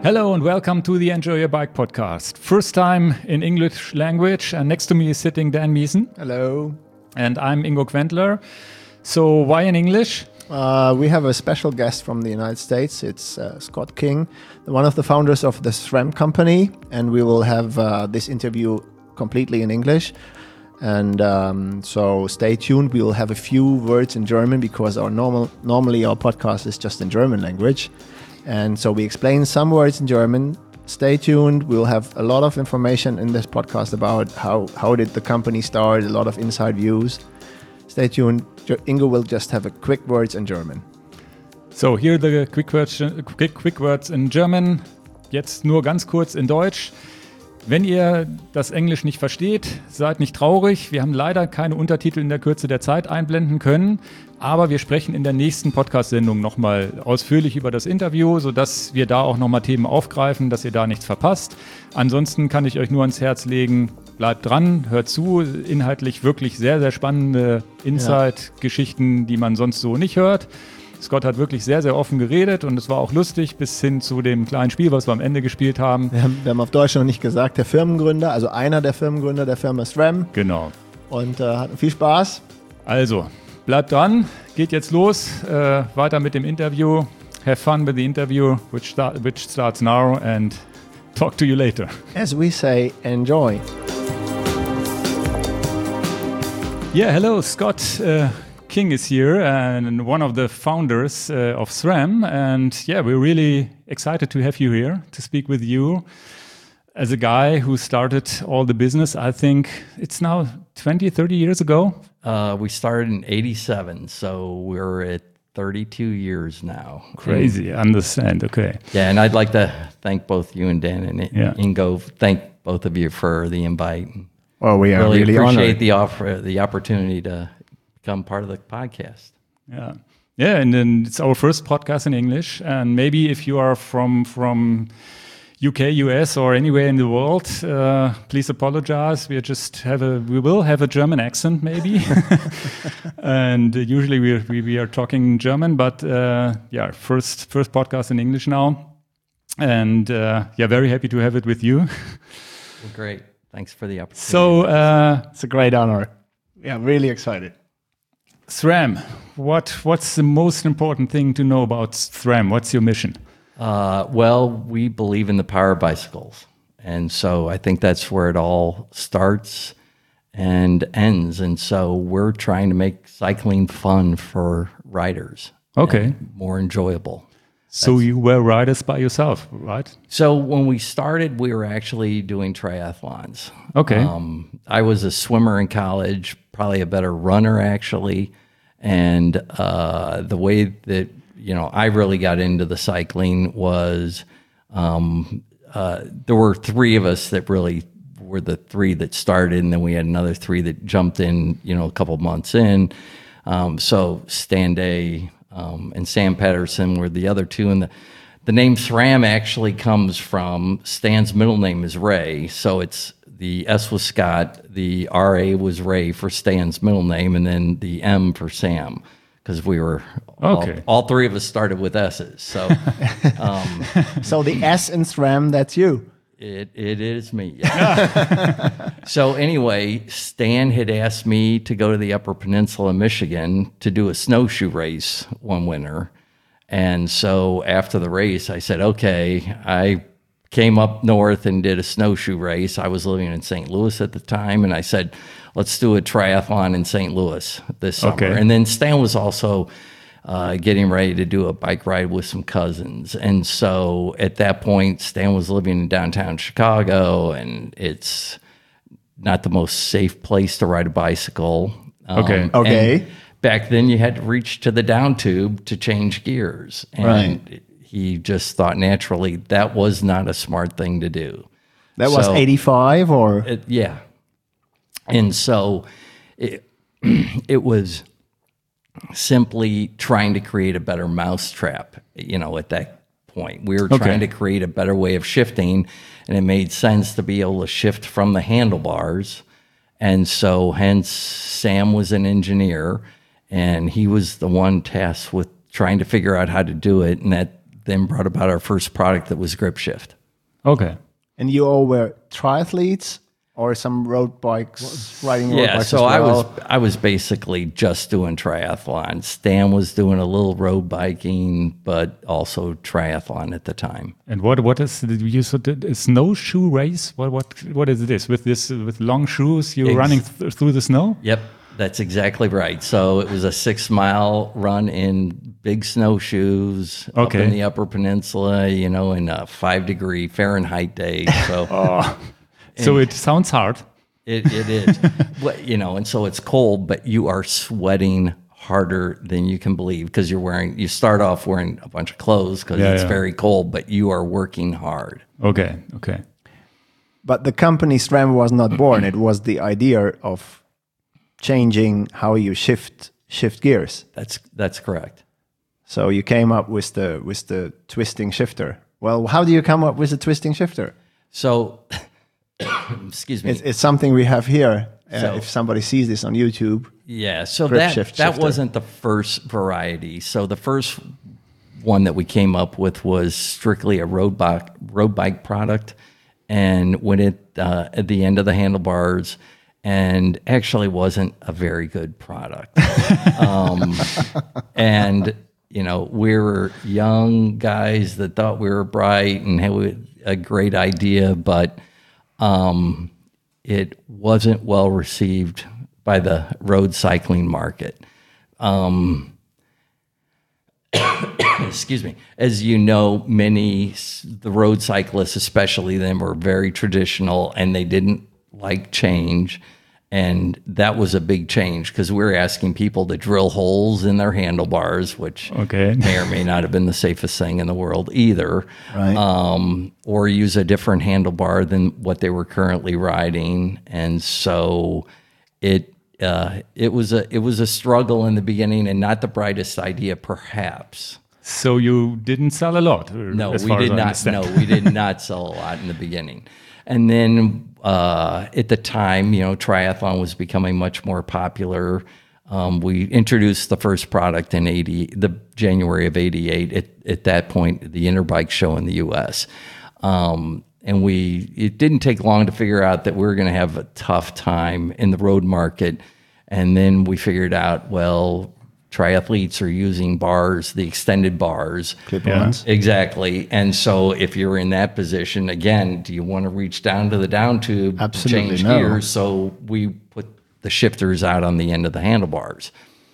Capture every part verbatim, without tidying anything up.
Hello and welcome to the Enjoy Your Bike podcast. First time in English language, and next to me is sitting Dan Miesen. Hello. And I'm Ingo Quentler. So why in English? Uh, we have a special guest from the United States. It's uh, Scott King, one of the founders of the SRAM company, and we will have uh, this interview completely in English. And um, so stay tuned. We will have a few words in German because our normal normally our podcast is just in German language. And so we explain some words in German. Stay tuned. We'll have a lot of information in this podcast about how, how did the company start, a lot of inside views. Stay tuned. Ingo will just have a quick words in German. So here the quick words, quick, quick words in German. Jetzt nur ganz kurz in Deutsch. Wenn ihr das Englisch nicht versteht, seid nicht traurig. Wir haben leider keine Untertitel in der Kürze der Zeit einblenden können, aber wir sprechen in der nächsten Podcast-Sendung nochmal ausführlich über das Interview, sodass wir da auch nochmal Themen aufgreifen, dass ihr da nichts verpasst. Ansonsten kann ich euch nur ans Herz legen, bleibt dran, hört zu. Inhaltlich wirklich sehr, sehr spannende Inside-Geschichten, die man sonst so nicht hört. Scott hat wirklich sehr, sehr offen geredet und es war auch lustig bis hin zu dem kleinen Spiel, was wir am Ende gespielt haben. Wir haben, wir haben auf Deutsch noch nicht gesagt, der Firmengründer, also einer der Firmengründer der Firma SRAM. Genau. Und äh, hatten viel Spaß. Also, bleibt dran, geht jetzt los, äh, weiter mit dem Interview. Have fun with the interview, which, start, which starts now, and talk to you later. As we say, enjoy. Yeah, hello, Scott. Uh, King is here and one of the founders uh, of SRAM, and yeah, we're really excited to have you here to speak with you as a guy who started all the business. I think it's now twenty, thirty years ago. Uh, we started in eighty-seven, so we're at thirty-two years now. Crazy, I understand, okay. Yeah, and I'd like to thank both you and Dan and yeah. Ingo. Thank both of you for the invite. Well, we are really, really appreciate honored. the offer, the opportunity to become part of the podcast. Yeah, yeah, and then it's our first podcast in English. And maybe if you are from from U K, U S, or anywhere in the world, uh, please apologize. We just have a we will have a German accent maybe, and usually we are, we we are talking German, but uh, yeah, first first podcast in English now, and uh, yeah, very happy to have it with you. Well, great. Thanks for the opportunity. So uh, it's a great honor. Yeah, really excited. SRAM, what what's the most important thing to know about SRAM? What's your mission? Uh, well, we believe in the power of bicycles. And so I think that's where it all starts and ends. And so we're trying to make cycling fun for riders. Okay. More enjoyable. So that's, you were riders by yourself, right? So when we started, we were actually doing triathlons. Okay. Um, I was a swimmer in college, probably a better runner actually. And uh, the way that, you know, I really got into the cycling was um, uh, there were three of us that really were the three that started, and then we had another three that jumped in, you know, a couple months in. Um, so Stan Day um, and Sam Patterson were the other two. And the, the name SRAM actually comes from Stan's middle name is Ray. So it's the S was Scott, the R A was Ray for Stan's middle name, and then the M for Sam, because we were all, okay. all three of us started with S's. So, um, so the S in SRAM, that's you. It it is me. Yeah. So anyway, Stan had asked me to go to the Upper Peninsula of Michigan to do a snowshoe race one winter, and so after the race, I said, "Okay." I came up north and did a snowshoe race. I was living in Saint Louis at the time, and I said, let's do a triathlon in Saint Louis this summer. Okay. And then Stan was also uh, getting ready to do a bike ride with some cousins. And so at that point, Stan was living in downtown Chicago, and it's not the most safe place to ride a bicycle. Um, okay. Okay. Back then, you had to reach to the down tube to change gears. And right. he just thought naturally that was not a smart thing to do. That was so, eighty-five or? It, yeah. And so it, it was simply trying to create a better mousetrap, you know, at that point. We were okay. trying to create a better way of shifting, and it made sense to be able to shift from the handlebars. And so hence Sam was an engineer, and he was the one tasked with trying to figure out how to do it. And at then brought about our first product that was Grip Shift. Okay. And you all were triathletes or some road bikes, riding road Yeah, bikes so as I well? was I was basically just doing triathlon. Stan was doing a little road biking, but also triathlon at the time. And what what is the, you said it- a snowshoe race? What what what is this? With this with long shoes, you're Ex- running th- through the snow? Yep, that's exactly right. So it was a six mile run in big snowshoes up Okay. in the Upper Peninsula, you know, in a five degree Fahrenheit day. So So it sounds hard. it, it is, Well, you know, and so it's cold, but you are sweating harder than you can believe because you're wearing, you start off wearing a bunch of clothes because Yeah, it's yeah. very cold, but you are working hard. Okay, okay. But the company SRAM was not born. It was the idea of changing how you shift shift gears. That's, that's correct. So you came up with the with the twisting shifter. Well, how do you come up with a twisting shifter? So, excuse me. It's, it's something we have here. Uh, So- if somebody sees this on YouTube, Yeah, so Grip that shift that shifter. wasn't the first variety. So the first one that we came up with was strictly a road bike road bike product, and when it uh, at the end of the handlebars, and actually wasn't a very good product. um, and you know, we were young guys that thought we were bright and had a great idea, but um, it wasn't well received by the road cycling market. Um, excuse me. As you know, many s- the road cyclists, especially them, were very traditional and they didn't like change. And that was a big change because we were asking people to drill holes in their handlebars, which Okay. may or may not have been the safest thing in the world either. Right. Um, or use a different handlebar than what they were currently riding. And so it uh, it was a it was a struggle in the beginning and not the brightest idea, perhaps. So you didn't sell a lot. uh, No, as we far as did I not. understand. No, we did not sell a lot in the beginning. And then uh, at the time, you know, triathlon was becoming much more popular. Um, we introduced the first product in eighty, the January of eighty-eight. At, at that point, the Interbike show in the U S. Um, and we it didn't take long to figure out that we were going to have a tough time in the road market. And then we figured out, well, triathletes are using bars, the extended bars. clip-ons. Exactly. And so if you're in that position, again, do you want to reach down to the down tube Absolutely to change no. gears? So we put the shifters out on the end of the handlebars.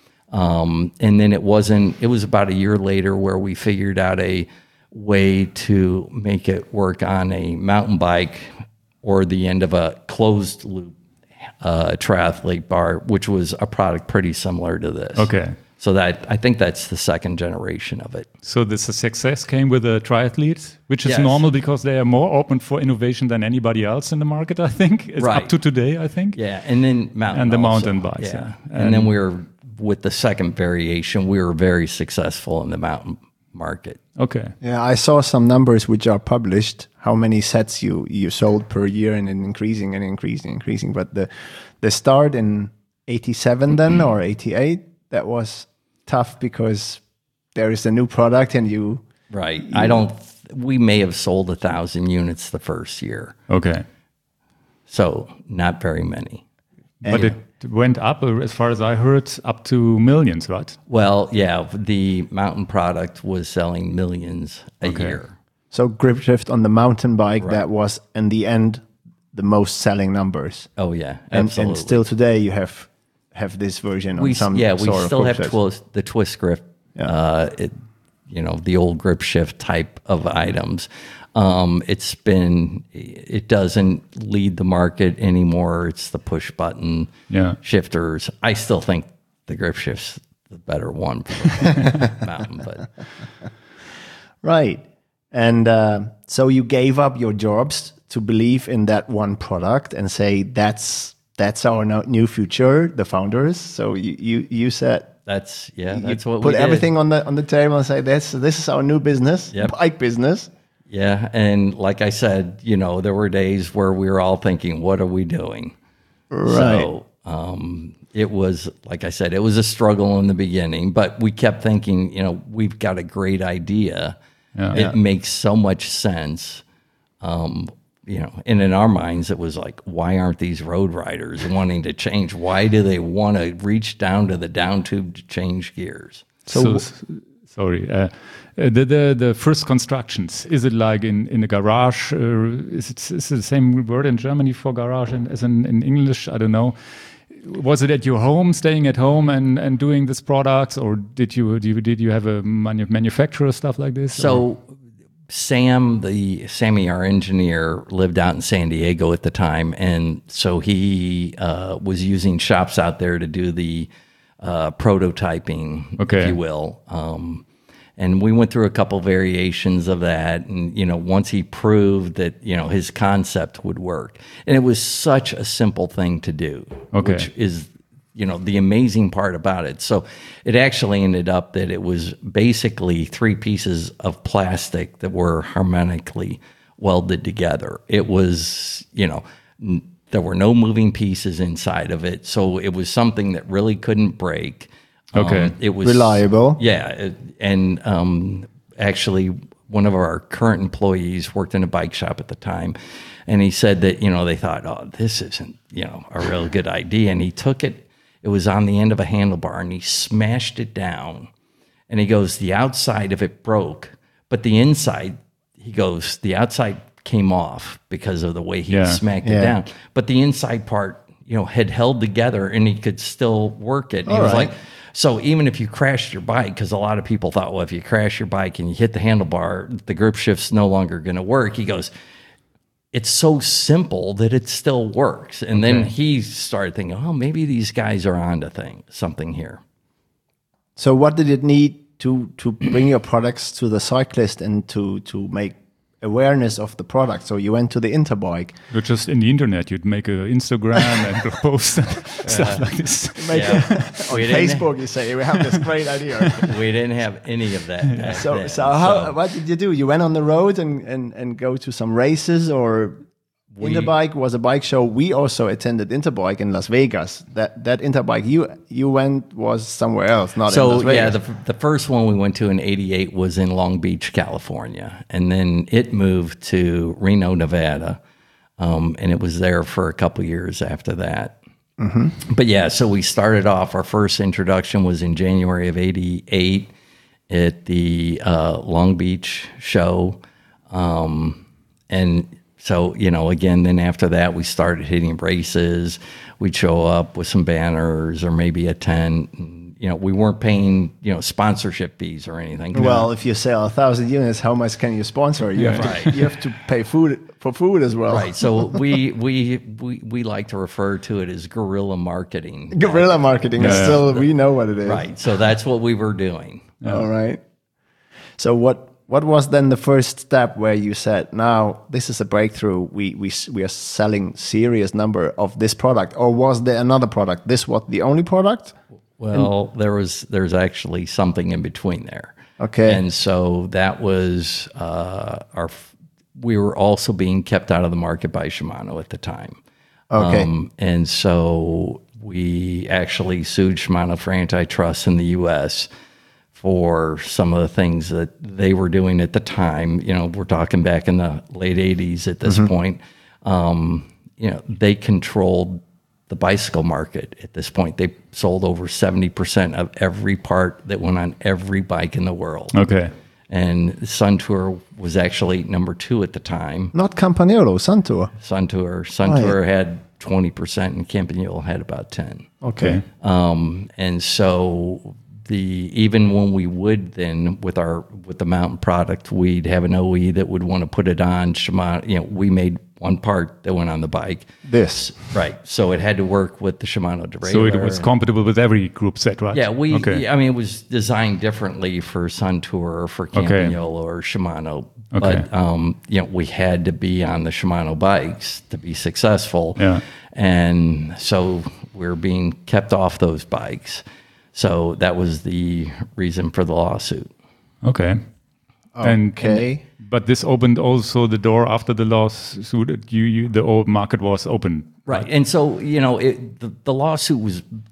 Um, and then it wasn't, it was about a year later where we figured out a way to make it work on a mountain bike or the end of a closed loop uh, triathlete bar, which was a product pretty similar to this. Okay. So that I think that's the second generation of it. So this success came with the triathletes, which is Yes. normal because they are more open for innovation than anybody else in the market, I think. It's Right. up to today, I think. Yeah, and then mountain And the also. mountain bikes, yeah. And, And- then we were with the second variation, we were very successful in the mountain market. Okay. Yeah, I saw some numbers which are published, how many sets you, you sold per year and then increasing and increasing, increasing. But the, the start in eighty-seven then or eighty-eight, that was tough because there is a new product and you, Right. I don't. We may have sold a thousand units the first year, Okay. so not very many. But it went up, uh, as far as I heard, up to millions, right? Well, yeah, the mountain product was selling millions a Okay. year. so grip shift on the mountain bike, that was in the end the most selling numbers. Oh yeah, And, absolutely. and still today you have have this version on we some yeah we sort of still have grip shift. twist, the twist grip, uh, it, you know, the old grip shift type of items. Um, it's been it doesn't lead the market anymore. It's the push button Yeah. shifters. I still think the grip shift's the better one for the mountain, but Right. And uh, so you gave up your jobs to believe in that one product and say that's that's our no- new future, the founders. So you you, you said that's yeah, you that's what put we did. everything on the on the table and say this this is our new business, Yep. bike business. Yeah, and like I said, you know, there were days where we were all thinking, "What are we doing?" Right. So um, it was, like I said, it was a struggle in the beginning, but we kept thinking, you know, we've got a great idea. Yeah. It Yeah. makes so much sense. Um, you know, and in our minds, it was like, why aren't these road riders wanting to change? Why do they want to reach down to the down tube to change gears? So, So- s- sorry, uh, uh, the, the the first constructions, is it like in, in a garage? Uh, is, it, is it the same word in Germany for garage in, as in, in English? I don't know. Was it at your home, staying at home and, and doing this products, or did you, did you did you have a manu- manufacturer stuff like this? or- So Sam, the Sammy, our engineer, lived out in San Diego at the time, and so he uh, was using shops out there to do the uh, prototyping, Okay. if you will. Um, and we went through a couple variations of that, and you know, once he proved that you know his concept would work, and it was such a simple thing to do, Okay. which is you know the amazing part about it. So it actually ended up that it was basically three pieces of plastic that were harmonically welded together. It was you know n- there were no moving pieces inside of it, so it was something that really couldn't break. Okay. Um, it was Reliable. Yeah, it, and um, actually, one of our current employees worked in a bike shop at the time, and he said that you know they thought, oh, this isn't you know a real good idea, and he took it. It was on the end of a handlebar, and he smashed it down. And he goes, the outside of it broke, but the inside, he goes, the outside came off because of the way he Yeah. smacked Yeah. it down, but the inside part, you know, had held together, and he could still work it. And he All was right. like. So even if you crashed your bike, because a lot of people thought, well, if you crash your bike and you hit the handlebar, the grip shift's no longer going to work. He goes, it's so simple that it still works. And then he started thinking, oh, maybe these guys are onto thing, something here. So what did it need to to bring your products to the cyclist and to to make awareness of the product? So you went to the Interbike. You're just in the internet, you'd make an Instagram and post and stuff like this. Make Yeah. a, on We didn't- Facebook, you say we have this great idea. We didn't have any of that. back So then. so how what did you do? You went on the road and and and go to some races, or Interbike was a bike show. We also attended Interbike in Las Vegas. That that Interbike you you went was somewhere else, not in Las So Vegas. yeah, the the first one we went to in eighty-eight was in Long Beach, California, and then it moved to Reno, Nevada, um, and it was there for a couple years after that. But yeah, so we started off. Our first introduction was in January of eighty-eight at the uh, Long Beach show, um, and so you know, again, then after that, we started hitting races. We'd show up with some banners or maybe a tent. And, you know, we weren't paying you know sponsorship fees or anything. Well, if you sell a thousand units, how much can you sponsor? You have to you have to pay food for food as well. Right. So we we we we like to refer to it as guerrilla marketing. Guerrilla marketing is Yeah. still we know what it is. Right. So that's what we were doing. All right. So what what was then the first step where you said, now this is a breakthrough? We we s- we are selling serious number of this product, or was there another product? This was the only product? Well, there was there's actually something in between there. Okay. And so that was uh, our. f- We were also being kept out of the market by Shimano at the time. Okay. Um, and so we actually sued Shimano for antitrust in the U S for some of the things that they were doing at the time. You know, we're talking back in the late eighties at this point. Um, you know, they controlled the bicycle market at this point. They sold over seventy percent of every part that went on every bike in the world. Okay. And Suntour was actually number two at the time. Not Campagnolo, Suntour. Suntour. Suntour had twenty percent and Campagnolo had about ten. Okay. Um, and so the even when we would then with our with the mountain product, we'd have an O E that would want to put it on Shimano. You know, we made one part that went on the bike. This. Right. So it had to work with the Shimano derailleur. So it was compatible with every group set, right? Yeah, we. Okay. I mean, it was designed differently for Suntour or for Campagnolo or Shimano. Okay. But um, you know, we had to be on the Shimano bikes to be successful. Yeah. And so we're being kept off those bikes. So that was the reason for the lawsuit. Okay. And, Okay. but this opened also the door after the lawsuit. You, you the old market was open. Right. And so, you know, it, the, the lawsuit was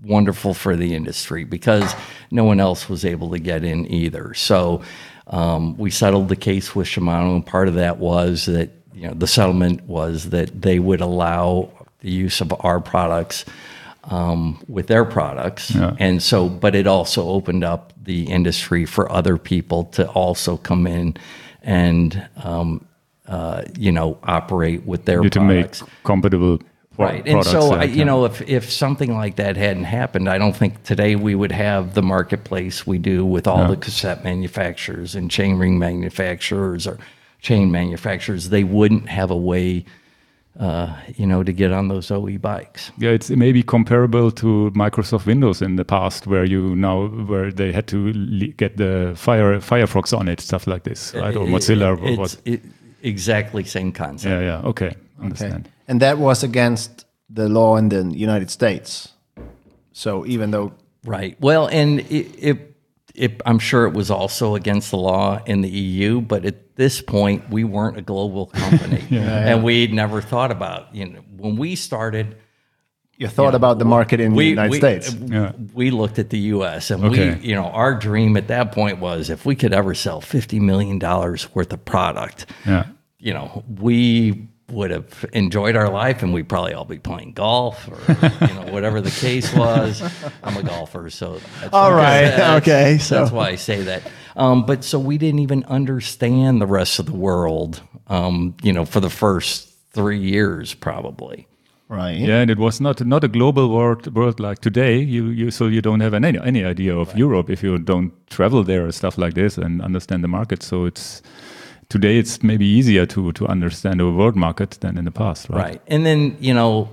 wonderful for the industry because no one else was able to get in either. So um, we settled the case with Shimano, and part of that was that, you know, the settlement was that they would allow the use of our products um, with their products. Yeah. And so, but it also opened up the industry for other people to also come in and, um, uh, you know, operate with their You to make products. compatible pro- Right. And products. so, that I, you can- know, if, if something like that hadn't happened, I don't think today we would have the marketplace we do with all the cassette manufacturers and chain ring manufacturers or chain manufacturers. They wouldn't have a way, uh, you know, to get on those O E bikes. Yeah, it's maybe comparable to Microsoft Windows in the past, where you now where they had to le- get the Fire Firefox on it, stuff like this, right? Or Mozilla. It, was, it's it, exactly same concept. yeah, yeah. Okay, understand. Okay. And that was against the law in the United States. So even though Right. Well, and it, it, it, I'm sure it was also against the law in the E U, but at this point, we weren't a global company, and we never thought about, you know, when we started. you thought about the market in the United we, States. Yeah. We looked at the U S and Okay. we, you know, our dream at that point was if we could ever sell fifty million dollars worth of product, Yeah. you know, we would have enjoyed our life and we'd probably all be playing golf or, you know, whatever the case was. I'm a golfer, so that's All why- right, that's- okay, so- that's why I say that. Um, but so we didn't even understand the rest of the world, um, you know, for the first three years probably. Right. Yeah, and it was not not a global world world like today. You you so you don't have any any idea of Europe if you don't travel there or stuff like this and understand the market. So it's today it's maybe easier to to understand a world market than in the past, right? Right. And then, you know,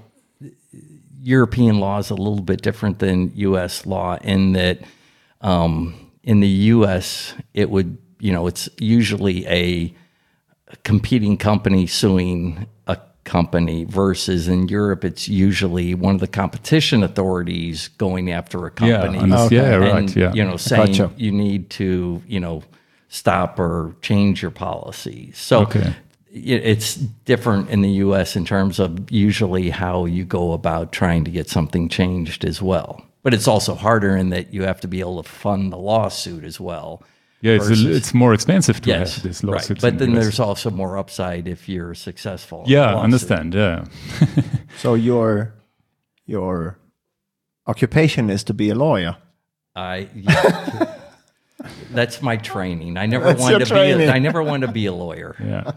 European law is a little bit different than U S law in that um, in the U S, it would, you know, it's usually a competing company suing a company versus in Europe, it's usually one of the competition authorities going after a company. Yeah, under- yeah, and, right, yeah. You know, saying Gotcha. you need to, you know, stop or change your policy. So Okay. it- it's different in the U S in terms of usually how you go about trying to get something changed as well. But it's also harder in that you have to be able to fund the lawsuit as well. Yeah, it's versus- a, it's more expensive to yes, have this right. lawsuit. But then there's also more upside if you're successful. in the yeah, lawsuit. understand. Yeah, So your your occupation is to be a lawyer. I yeah. That's my training. I never That's wanted your to be. training. A, I never wanted to be a lawyer. yeah.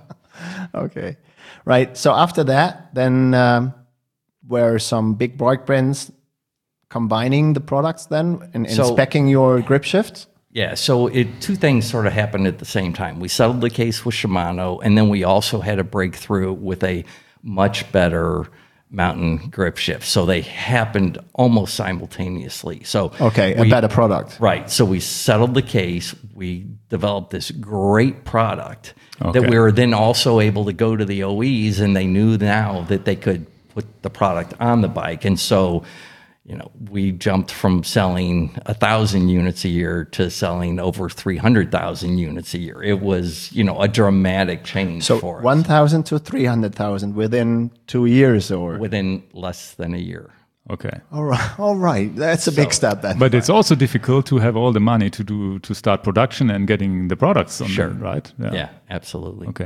Okay. Right. So after that, then um, were some big bike brands combining the products then and, and So- speccing your grip shifts? Yeah, so it, two things sort of happened at the same time. We settled the case with Shimano, and then we also had a breakthrough with a much better mountain grip shift. So they happened almost simultaneously. So Okay, a we- better product. Right. So we settled the case. We developed this great product Okay. that we were then also able to go to the O Es, and they knew now that they could put the product on the bike. And so, you know, we jumped from selling a thousand units a year to selling over three hundred thousand units a year. It was, you know, a dramatic change So for us one thousand to three hundred thousand within two years or? within less than a year. Okay. All right. All right. That's a big step then. But it's also difficult to have all the money to do to start production and getting the products on Sure. them, right? Yeah, absolutely. Okay.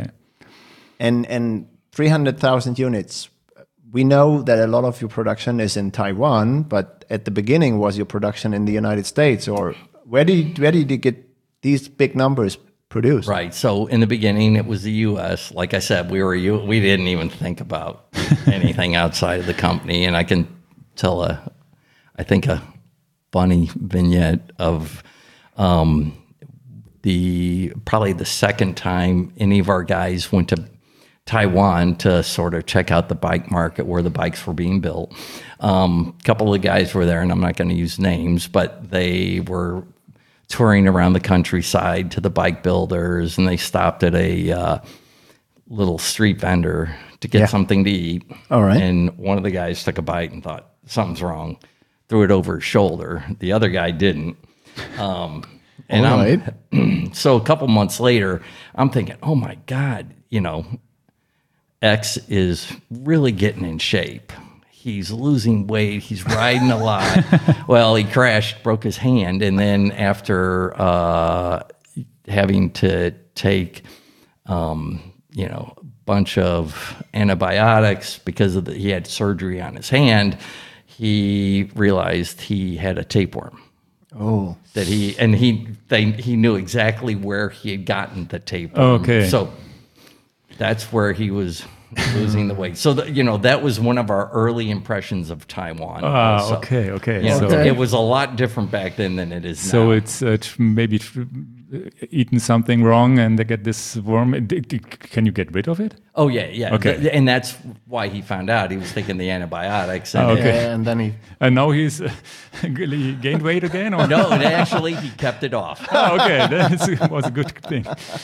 And and three hundred thousand units. We know that a lot of your production is in Taiwan, but at the beginning was your production in the United States, or where did where did you get these big numbers produced? Right. So in the beginning, it was the U S. Like I said, we were U- we didn't even think about anything outside of the company. And I can tell a, I think a funny vignette of um, the probably the second time any of our guys went to Taiwan to sort of check out the bike market where the bikes were being built. Um, a couple of guys were there, and I'm not going to use names, but they were touring around the countryside to the bike builders, and they stopped at a uh, little street vendor to get Yeah. something to eat. All right. And one of the guys took a bite and thought, something's wrong, threw it over his shoulder. The other guy didn't. Um, and All I'm, right. so a couple months later, I'm thinking, oh my God, you know, X is really getting in shape. he's losing weight, he's riding a lot. Well, he crashed, broke his hand, and then after uh, having to take, um, you know, a bunch of antibiotics because of the, he had surgery on his hand, he realized he had a tapeworm. Oh, That he and he they he knew exactly where he had gotten the tapeworm. Okay. So that's where he was losing the weight. So the, you know, that was one of our early impressions of Taiwan. Ah, So, okay, okay. you know, So, Okay. it was a lot different back then than it is so now. it's uh, tr- maybe tr- eaten something wrong and they get this worm. D- d- Can you get rid of it? Oh yeah, yeah. Okay. Th- and that's why he found out he was taking the antibiotics. And Ah, okay. yeah, and then he. And now he's uh, he gained weight again? Or? No, and actually he kept it off. Oh, okay, that was a good thing.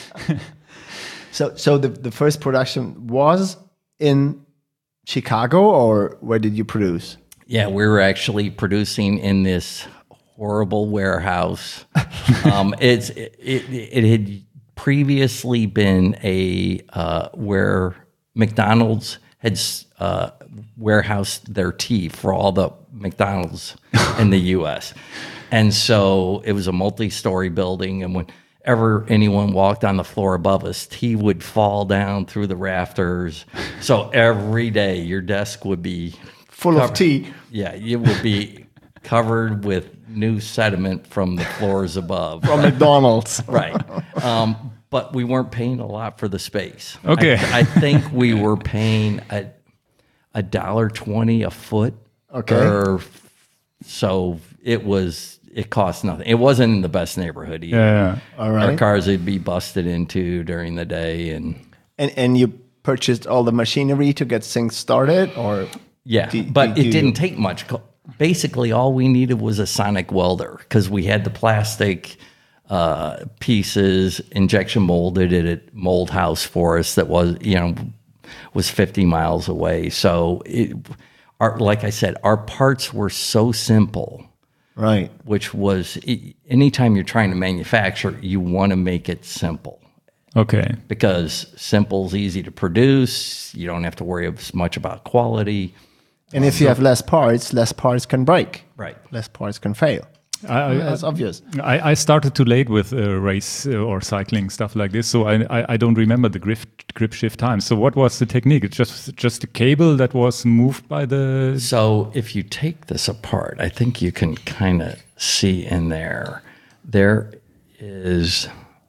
So, so the the first production was in Chicago, or where did you produce? Yeah, we were actually producing in this horrible warehouse. um, it's it, it, it had previously been a uh, where McDonald's had uh, warehoused their tea for all the McDonald's in the U S And so it was a multi-story building, and whenever anyone walked on the floor above us, tea would fall down through the rafters. So every day your desk would be Full of covered- tea. Yeah, it would be covered with new sediment from the floors above. From McDonald's. Right. Um, but we weren't paying a lot for the space. Okay. I, I think we were paying a a dollar twenty a foot. Okay. Or, so it was it cost nothing. It wasn't in the best neighborhood either. Yeah. All right. Our cars would be busted into during the day, and And and you purchased all the machinery to get things started, or yeah, do- but do- it do didn't you- take much. Co- Basically, all we needed was a sonic welder because we had the plastic uh, pieces injection molded at a mold house for us that was, you know, was fifty miles away. So, it, our, like I said, our parts were so simple, right? which was e- anytime you're trying to manufacture, you want to make it simple. Okay. Because simple's easy to produce. You don't have to worry as much about quality. And if you have less parts, less parts can break. Right. Less parts can fail. I, I, That's obvious. I, I started too late with uh, race uh, or cycling stuff like this, so I, I, I don't remember the grip grip shift time. So what was the technique? It's just just a cable that was moved by the. So if you take this apart, I think you can kind of see in there, there is,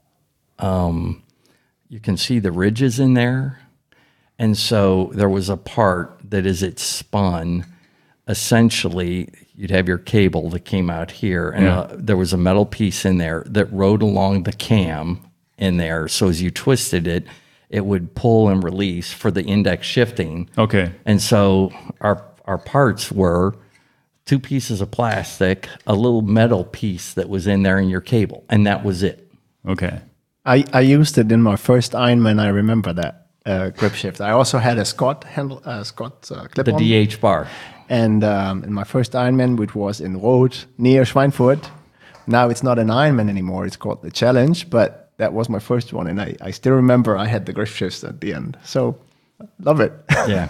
um, you can see the ridges in there. And so there was a part that as it spun, essentially you'd have your cable that came out here, and Yeah. uh, there was a metal piece in there that rode along the cam in there. So as you twisted it, it would pull and release for the index shifting. Okay. And so our our parts were two pieces of plastic, a little metal piece that was in there in your cable, and that was it. Okay. I, I used it in my first Ironman. I remember that uh, grip shift. I also had a Scott handle, uh, Scott uh, clip The on. D H bar. And um, in my first Ironman, which was in Rood near Schweinfurt, now it's not an Ironman anymore. It's called the Challenge, but that was my first one, and I, I still remember I had the grip shifts at the end. So love it. Yeah.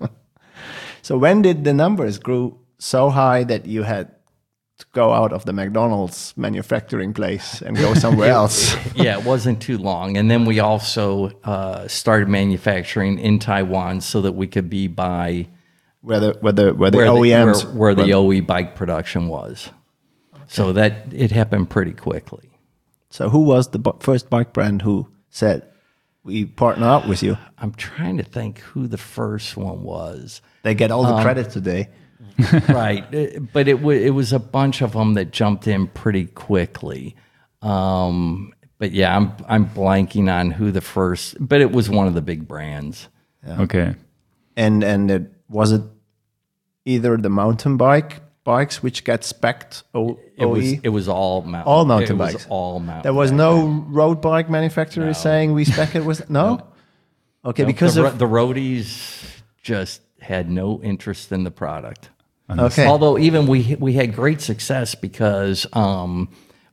So when did the numbers grow so high that you had to go out of the McDonald's manufacturing place and go somewhere else? Yeah, it wasn't too long. And then we also uh, started manufacturing in Taiwan so that we could be by Where the where the where the where O E Ms the, where, where the run. O E bike production was. So that it happened pretty quickly. So who was the bu- first bike brand who said we partner up with you? I'm trying to think who the first one was. They get all the Um, credit today. Right. Uh, But it, w- it was a bunch of them that jumped in pretty quickly. Um, but yeah, I'm I'm blanking on who the first, but it was one of the big brands. Okay. And and it, was it either the mountain bike bikes which get spec'd O- It was O E? it was all mountain. All mountain it was bikes. all mountain. There was bikes. no road bike manufacturer No. saying we spec it was no. Okay, Nope, because the, ro- of the roadies just had no interest in the product. okay, Although even we we had great success because um,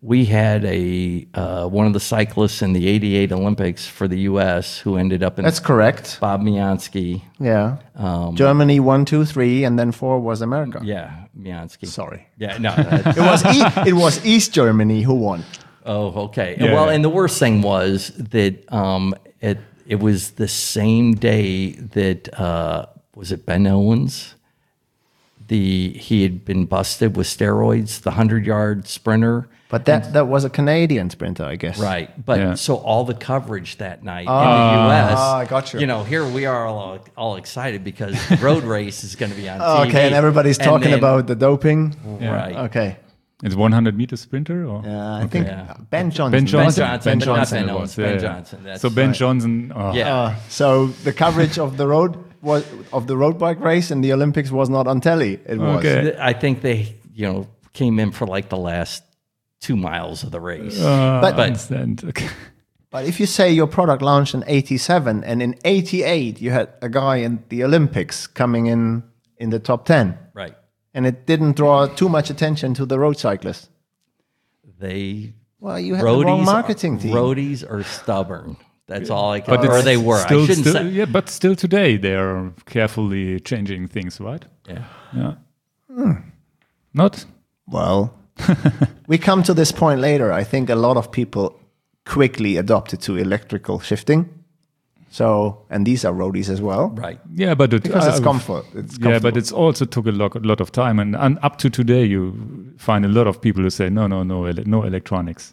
we had a uh, one of the cyclists in the eighty-eight Olympics for the U S who ended up in That's correct. Bob Miansky. Yeah. Germany one, two, three, and then four was America. Yeah, Miansky. Sorry. Yeah, no. that's- It was e- it was East Germany who won. oh, okay. Yeah. Well, and the worst thing was that um, it it was the same day that uh, was it Ben Owens. The he had been busted with steroids, the hundred yard sprinter. But that, that was a Canadian sprinter, I guess. Right. But Yeah. so all the coverage that night in the U S. Ah, I got you. You know, here we are all, all excited because the road race is going to be on T V. Okay, and everybody's And talking then- about the doping. Yeah. Right. Okay. It's one hundred meter sprinter, or Yeah, I think Yeah. Ben Johnson. Ben Johnson. Johnson, Ben but not Johnson. Ben it Owens, was, Ben yeah, yeah. Johnson, that's so Ben right. Johnson. Oh. Yeah. Uh, so the coverage of the road was of the road bike race in the Olympics was not on telly. It was. Okay. I think they, you know, came in for like the last two miles of the race. Uh, But- I understand. Okay. But if you say your product launched in eighty-seven and in eighty-eight you had a guy in the Olympics coming in in the top ten, Right. and it didn't draw too much attention to the road cyclists. They Well, you had the wrong roadies, marketing team. roadies are stubborn. That's all I can. But Or it's they were. Still, I shouldn't still, say. Yeah, but still today they are carefully changing things, right? Yeah. Yeah. Not. Well, we come to this point later. I think a lot of people quickly adopted to electrical shifting. So, and these are roadies as well. Right. Yeah, but it, Because it's uh, comfort. It's Yeah, but comfortable. it's also took a lot, a lot of time, and, and up to today, you find a lot of people who say, no, no, no, ele- no electronics.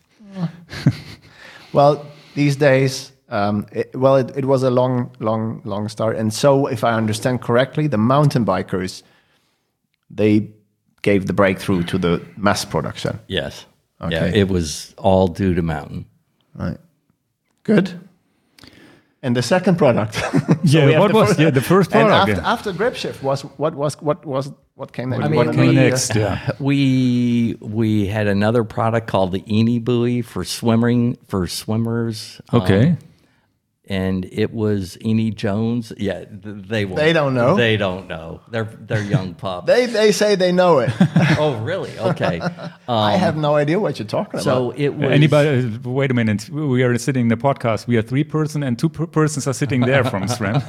Well, these days, um, it, well, it, it was a long, long, long start. And so, if I understand correctly, the mountain bikers, they gave the breakthrough to the mass production. Yes. Okay. Yeah. It was all due to Mountain. Right. Good. And the second product. So Yeah, we have what the was first- yeah the first And product? after, yeah. after grip shift was what was what was what came next? What- What what another- came next? Yeah. We we had another product called the Eni buoy for swimming for swimmers. um, Okay. and it was Eni Jones. Yeah, th- they won't, They don't know? They don't know. They're they're young pups. They they say they know it. oh, really? Okay. I have no idea what you're talking So about. it was Anybody? Wait a minute. We are sitting in the podcast. We are three person, and two per- persons are sitting there from SRAM.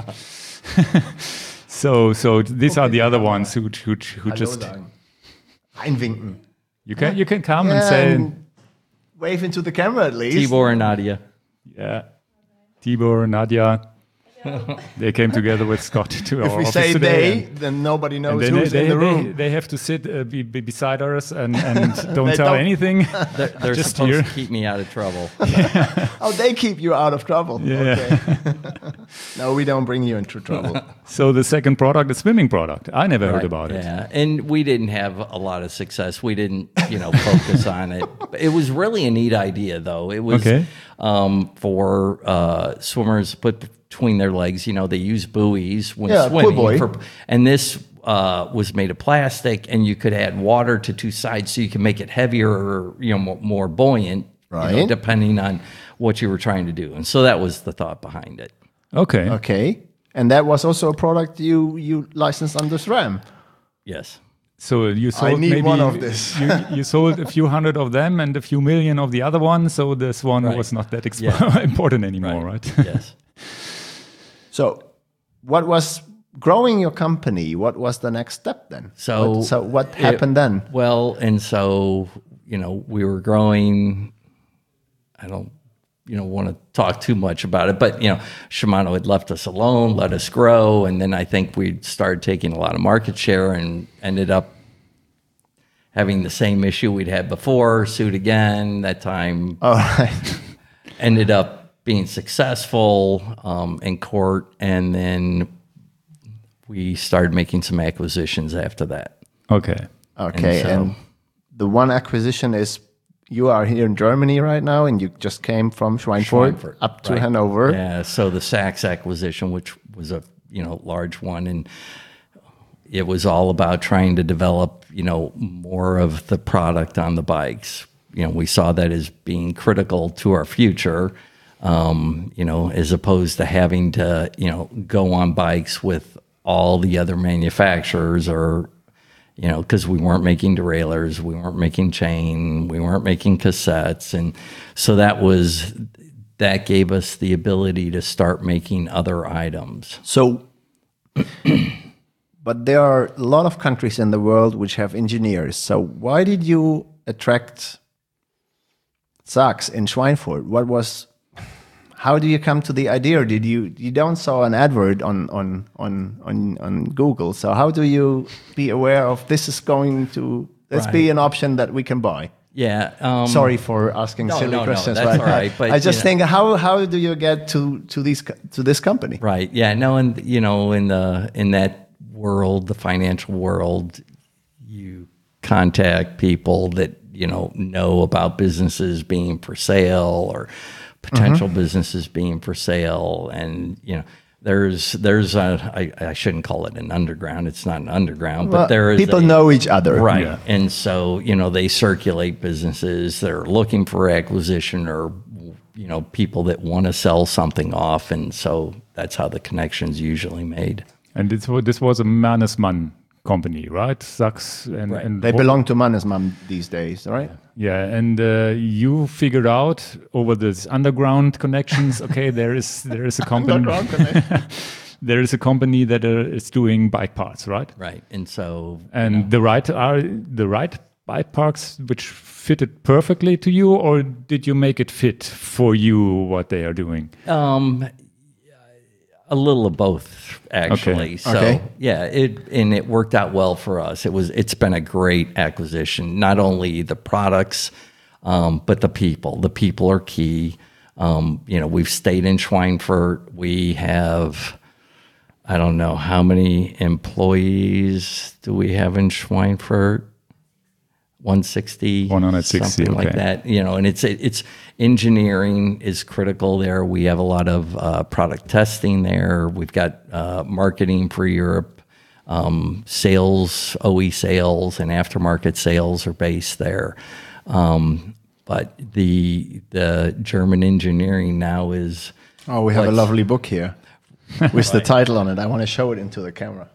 so, so these are the other ones who who who Hallo just sagen. Einwinken. you can you can come and Yeah, say and wave into the camera at least. Tibor and Nadia. yeah, Tibor, Nadia. They came together with Scott to our If we office say today, they, and- then nobody knows and then who's they, in the they, room. they, they have to sit uh, be, be beside us and, and don't They tell don't- anything. They're, they're Just supposed here. to keep me out of trouble. Oh, they keep you out of trouble. Yeah. Okay. No, we don't bring you into trouble. So the second product, the swimming product. I never heard Right, about it. Yeah, and we didn't have a lot of success. We didn't, you know, focus on it. It was really a neat idea, though. It was Okay. um, for uh, swimmers to put between their legs. You know, they use buoys when Yeah, pool swimming. buoy. For, and this uh, was made of plastic, and you could add water to two sides, so you can make it heavier or you know more, more buoyant, you know, Right. depending on what you were trying to do. And so that was the thought behind it. Okay. Okay. And that was also a product you you licensed under SRAM. Yes. So you sold need maybe one of this. you, you sold a few hundred of them and a few million of the other one. So this one Right. was not that exp- Yeah. important anymore, right? Yes. So, what was growing your company? What was the next step then? So, what, so what it- happened then? Well, and so, you know, we were growing. I don't, you know, want to talk too much about it, but, you know, Shimano had left us alone, let us grow. And then I think we started taking a lot of market share and ended up having the same issue we'd had before, sued again. That time All right. ended up being successful um, in court. And then we started making some acquisitions after that. Okay. Okay. And And, so- the one acquisition is you are here in Germany right now, and you just came from Schweinfurt, Schweinfurt, up to right. Hanover. Yeah, so the Saks acquisition, which was a you know large one, and it was all about trying to develop you know more of the product on the bikes. You know, we saw that as being critical to our future. Um, you know, as opposed to having to you know go on bikes with all the other manufacturers or you know, because we weren't making derailleurs, we weren't making chain, we weren't making cassettes. And so that was, that gave us the ability to start making other items. So, but there are a lot of countries in the world which have engineers. So why did you attract Sachs in Schweinfurt? What was, how did you come to the idea? Did you, you don't saw an advert on, on, on, on, on Google. So how do you be aware of this is going to, let's Right. be an option that we can buy? Yeah. Um, Sorry for asking no, silly no, no, questions. that's but all right, but, I just you know. think, how, how do you get to, to these, to this company? Right. Yeah. No. And you know, in the in that world, the financial world, you contact people that you know know about businesses being for sale or potential mm-hmm. businesses being for sale, and you know, there's there's a I, I shouldn't call it an underground. It's not an underground, but Well, there is people a, know each other, right? Yeah. And so you know, they circulate businesses that are looking for acquisition or you know people that want to sell something off, and so that's how the connection's usually made. And this was, this was a Mannesmann company, right? Sachs and, Right. and They what- belong to Mannesmann these days, right? Yeah, and uh, you figured out over this underground connections. Okay, there is there is a company. There is a company that uh, is doing bike parts, right? Right. And so And the right are the right bike parts which fitted perfectly to you, or did you make it fit for you what they are doing? Um, a little of both, actually. Okay. So Okay. yeah, it and it worked out well for us. It was it's been a great acquisition. Not only the products, um, but the people. The people are key. Um, you know, we've stayed in Schweinfurt. We have, I don't know how many employees do we have in Schweinfurt. one sixty, one hundred sixty, something like okay. that. You know, and it's it's engineering is critical there. We have a lot of uh, product testing there. We've got uh, marketing for Europe, um, sales, O E sales, and aftermarket sales are based there. Um, but the the German engineering now is Oh, we have a what's- lovely book here with the title on it. I want to show it into the camera.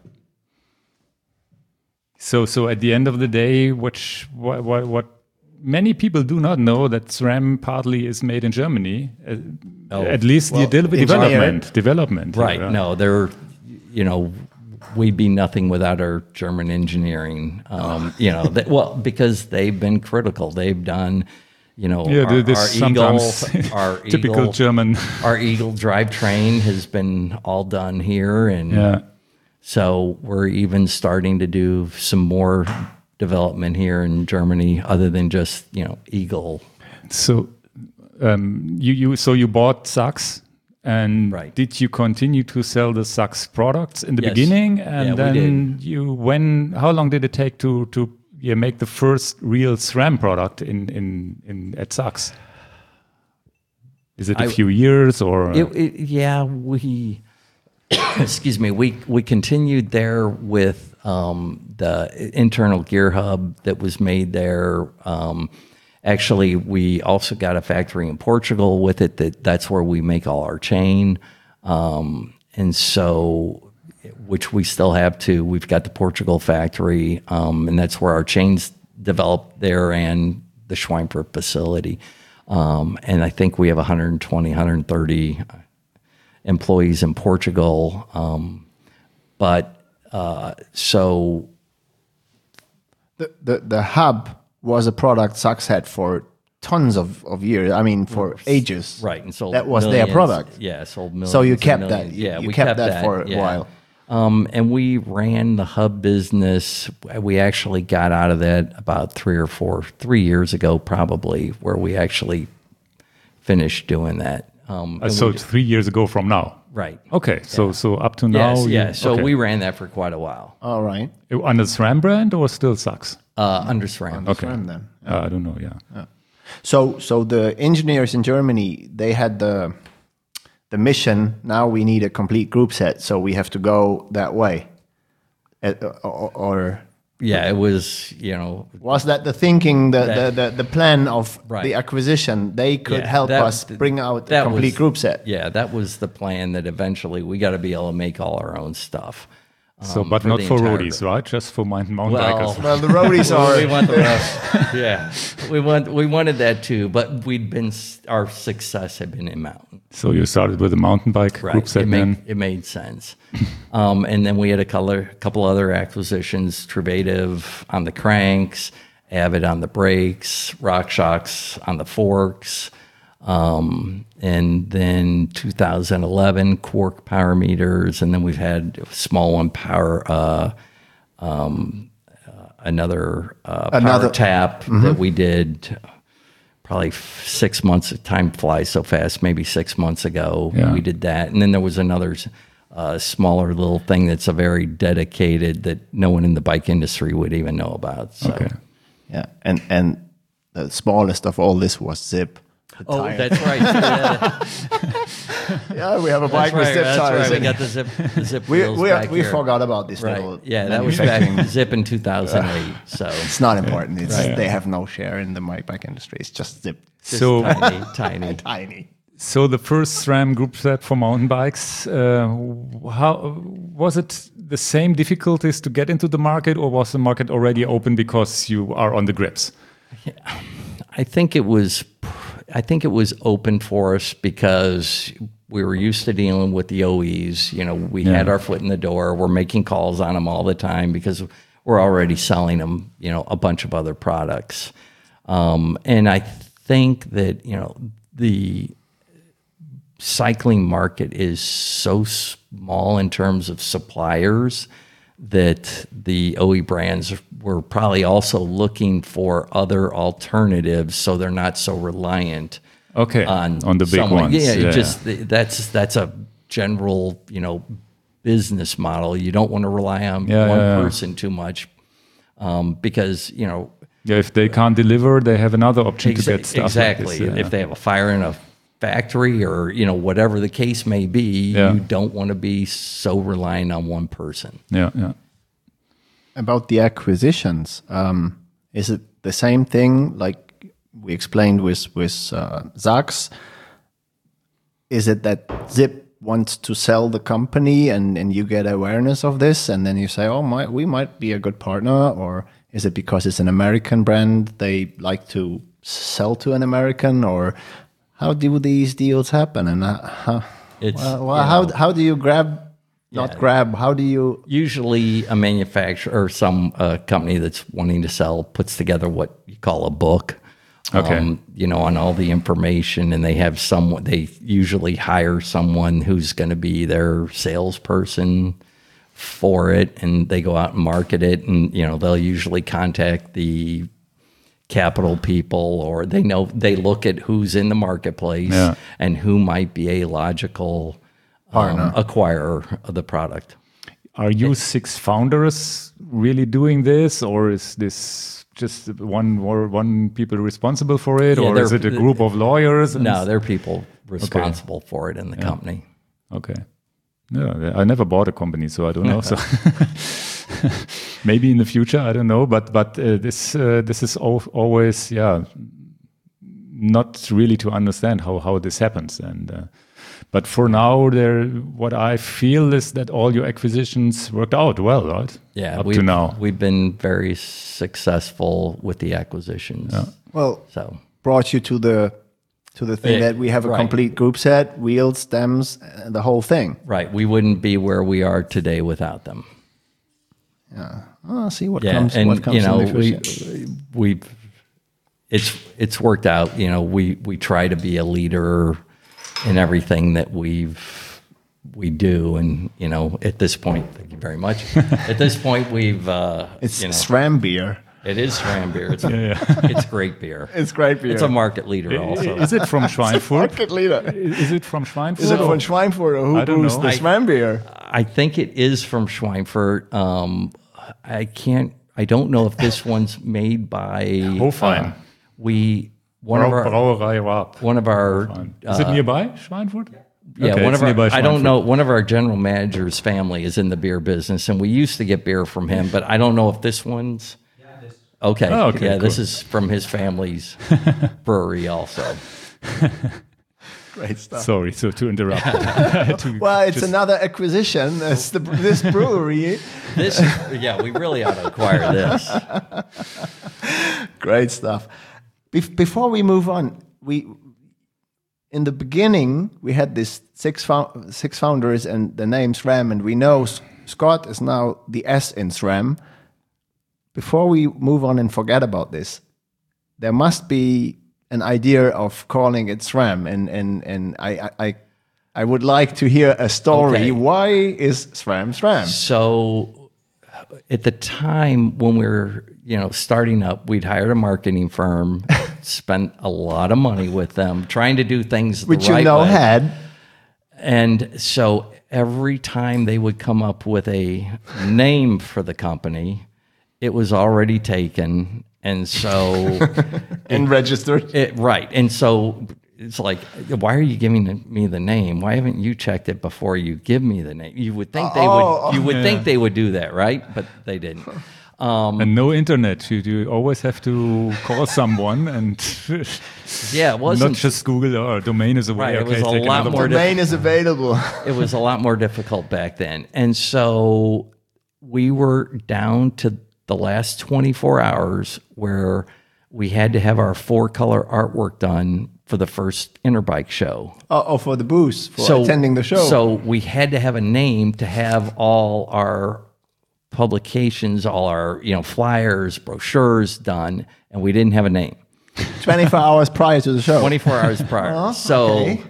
So, so at the end of the day, which what, what, what many people do not know that SRAM partly is made in Germany. Uh, Oh, at least well, the de- engineering. development, development. Right. yeah. No, they're, you know, we'd be nothing without our German engineering. Um, you know, they, well, because they've been critical. They've done, you know, Yeah, our, this our Eagle, sometimes our typical Eagle, German. our Eagle drivetrain has been all done here, and Yeah. so we're even starting to do some more development here in Germany, other than just you know Eagle. So, um, you you so you bought Sachs, and Right. did you continue to sell the Sachs products in the Yes. beginning? And Yeah, we then you when how long did it take to to yeah, make the first real SRAM product in in in at Sachs? Is it a I- few years or? It, it, yeah, we. excuse me. We we continued there with um, the internal gear hub that was made there. Um, actually, we also got a factory in Portugal with it. That that's where we make all our chain, um, and so which we still have too. We've got the Portugal factory, um, and that's where our chains developed there, and the Schweinfurt facility. Um, and I think we have one hundred twenty, one hundred thirty employees in Portugal. Um, but uh, so The, the, the hub was a product Sachs had for tons of, of years. I mean, for ages. right, and sold That was their millions. product. Yeah, sold millions. So you and kept that. millions. You- Yeah, you we kept that for a yeah. while. Um, and we ran the hub business. We actually got out of that about three or four, three years ago, probably, where we actually finished doing that. Um, Uh, and so we- three years ago from now. right. Okay, so so up to now. Yes, you- yeah. So okay. we ran that for quite a while. All right. under the SRAM brand or still Sachs? Uh, under SRAM. Okay. SRAM then. Uh, I don't know. Yeah. So, so the engineers in Germany, they had the the mission. Now we need a complete group set, so we have to go that way. Uh, Or, or Yeah, it was, you know, was that the thinking, the That- the, the, the plan of Right. the acquisition? They could Yeah, help that- us bring out a that complete was- group set. Yeah, that was the plan, that eventually we got to be able to make all our own stuff. So, Um, but for not the for entire roadies, group. right? Just for mountain, mountain Well, bikers. Well, the roadies are. we want the yeah, we want we wanted that too, but we'd been our success had been in mountain. So you started with a mountain bike Right. group set It made, then. it made sense. um, and then we had a color, couple other acquisitions, Travative on the cranks, Avid on the brakes, RockShox on the forks. Um, and then two thousand eleven, Quark power meters. And then we've had a small one, power, uh, um, uh, another uh, Another- power tap that we did probably f- six months. Time flies so fast. Maybe six months ago, Yeah. we did that, and then there was another uh, smaller little thing that's a very dedicated that no one in the bike industry would even know about. So. Okay. Yeah, and and the smallest of all this was Zip. the Oh, tire. that's right. Yeah, Yeah, we have a that's bike with right. zip That's tires. right. We in got it. the zip, the zip we wheels we, back we here. forgot about this Right. little. Yeah, that was back Zip in two thousand eight. So It's not important. It's Right. they have no share in the bike bike industry. It's just Zip. just So- tiny, tiny. Tiny. So the first SRAM group set for mountain bikes, uh, how was it the same difficulties to get into the market, or was the market already open because you are on the grips? I think it was, I think it was open for us because we were used to dealing with the O Es. You know, we Yeah. had our foot in the door. We're making calls on them all the time because we're already selling them, you know, a bunch of other products. Um, and I think that, you know, the cycling market is so small in terms of suppliers that the O E brands were probably also looking for other alternatives, so they're not so reliant Okay, on on the big someone. ones. Yeah, it yeah. just that's that's a general, you know, business model. You don't want to rely on Yeah, one yeah, yeah. person too much, um, because you know Yeah, if they can't deliver, they have another option to Exa- get stuff. exactly. Like this, yeah. If they have a fire in a factory or you know whatever the case may be, Yeah. you don't want to be so reliant on one person. yeah, yeah. About the acquisitions, um, is it the same thing like we explained with with uh, Sachs? Is it that Zip wants to sell the company and, and you get awareness of this and then you say, oh, my, we might be a good partner? Or is it because it's an American brand, they like to sell to an American? Or how do these deals happen? And uh, how, It's, well, you well, how, know, how do you grab, not Yeah. grab, how do you... usually a manufacturer or some uh, company that's wanting to sell puts together what you call a book. Okay. You know, on all the information, and they have someone. They usually hire someone who's going to be their salesperson for it, and they go out and market it. And you know, they'll usually contact the capital people, or they know they look at who's in the marketplace Yeah. and who might be a logical um, acquirer of the product. Are you six founders really doing this, or is this just one or one people responsible for it, Yeah, or is it they're- a group of lawyers? and- No, there are people responsible for it in the company. Okay. Yeah, I never bought a company, so I don't know. So maybe in the future, I don't know. But but uh, this uh, this is al- always yeah, not really to understand how how this happens. And uh, but for now, there what I feel is that all your acquisitions worked out well, right? Yeah, up we've, to now. we've been very successful with the acquisitions. Well, So brought you to the to the thing Yeah, that we have a right. complete group set, wheels, stems, uh, the whole thing. right, we wouldn't be where we are today without them. Oh, see what Yeah, comes. and what comes you know in the we future. we it's it's worked out. You know, we we try to be a leader in everything that we've we do, and you know, at this point, thank you very much. At this point, we've uh, It's you know, SRAM beer. it is SRAM beer. It's it's great beer. It's great beer. It's a market leader also. Is it from Schweinfurt? market leader. Is it from Schweinfurt? Is it or- from Schweinfurt or who I don't brews know. the I- SRAM beer? I think it is from Schweinfurt. Um, I can't. I don't know if this one's made by Hofheim. uh, we one of Brau- our Brauerei Raab. one of our Is it nearby Schweinfurt? yeah Okay, one it's of our nearby I don't Schweinfurt. know one of our general managers' family is in the beer business, and we used to get beer from him, but I don't know if this one's okay. Oh, okay, yeah, this cool. is from his family's brewery also. Great stuff. Sorry, so to interrupt. To Well, it's just- another acquisition. It's the, this brewery. This, yeah, we really ought to acquire this. Great stuff. Bef- before we move on, we in the beginning we had this six fou- six founders and the name SRAM, and we know S- Scott is now the S in SRAM. Before we move on and forget about this, there must be an idea of calling it SRAM, and and and I I I, I would like to hear a story. Okay. Why is SRAM SRAM? So at the time when we were, you know, starting up, we'd hired a marketing firm, spent a lot of money with them, trying to do things Which the right you know way. had. And so every time they would come up with a name for the company, it was already taken. And so, And registered. it, right. And so it's like, why are you giving me the name? Why haven't you checked it before you give me the name? You would think they Oh, would, you would yeah. think they would do that, right? But they didn't. and no internet. You, you always have to call someone and Yeah, it wasn't. not just Google or domain is away. Right, it okay, was a take lot another more one. Domain is available. It was a lot more difficult back then. And so we were down to the last twenty-four hours where we had to have our four color artwork done for the first Interbike show. Oh, oh, for the booth, for attending the show. So we had to have a name to have all our publications, all our, you know, flyers, brochures done, and we didn't have a name. twenty-four hours prior to the show. twenty-four hours prior. Oh, so okay.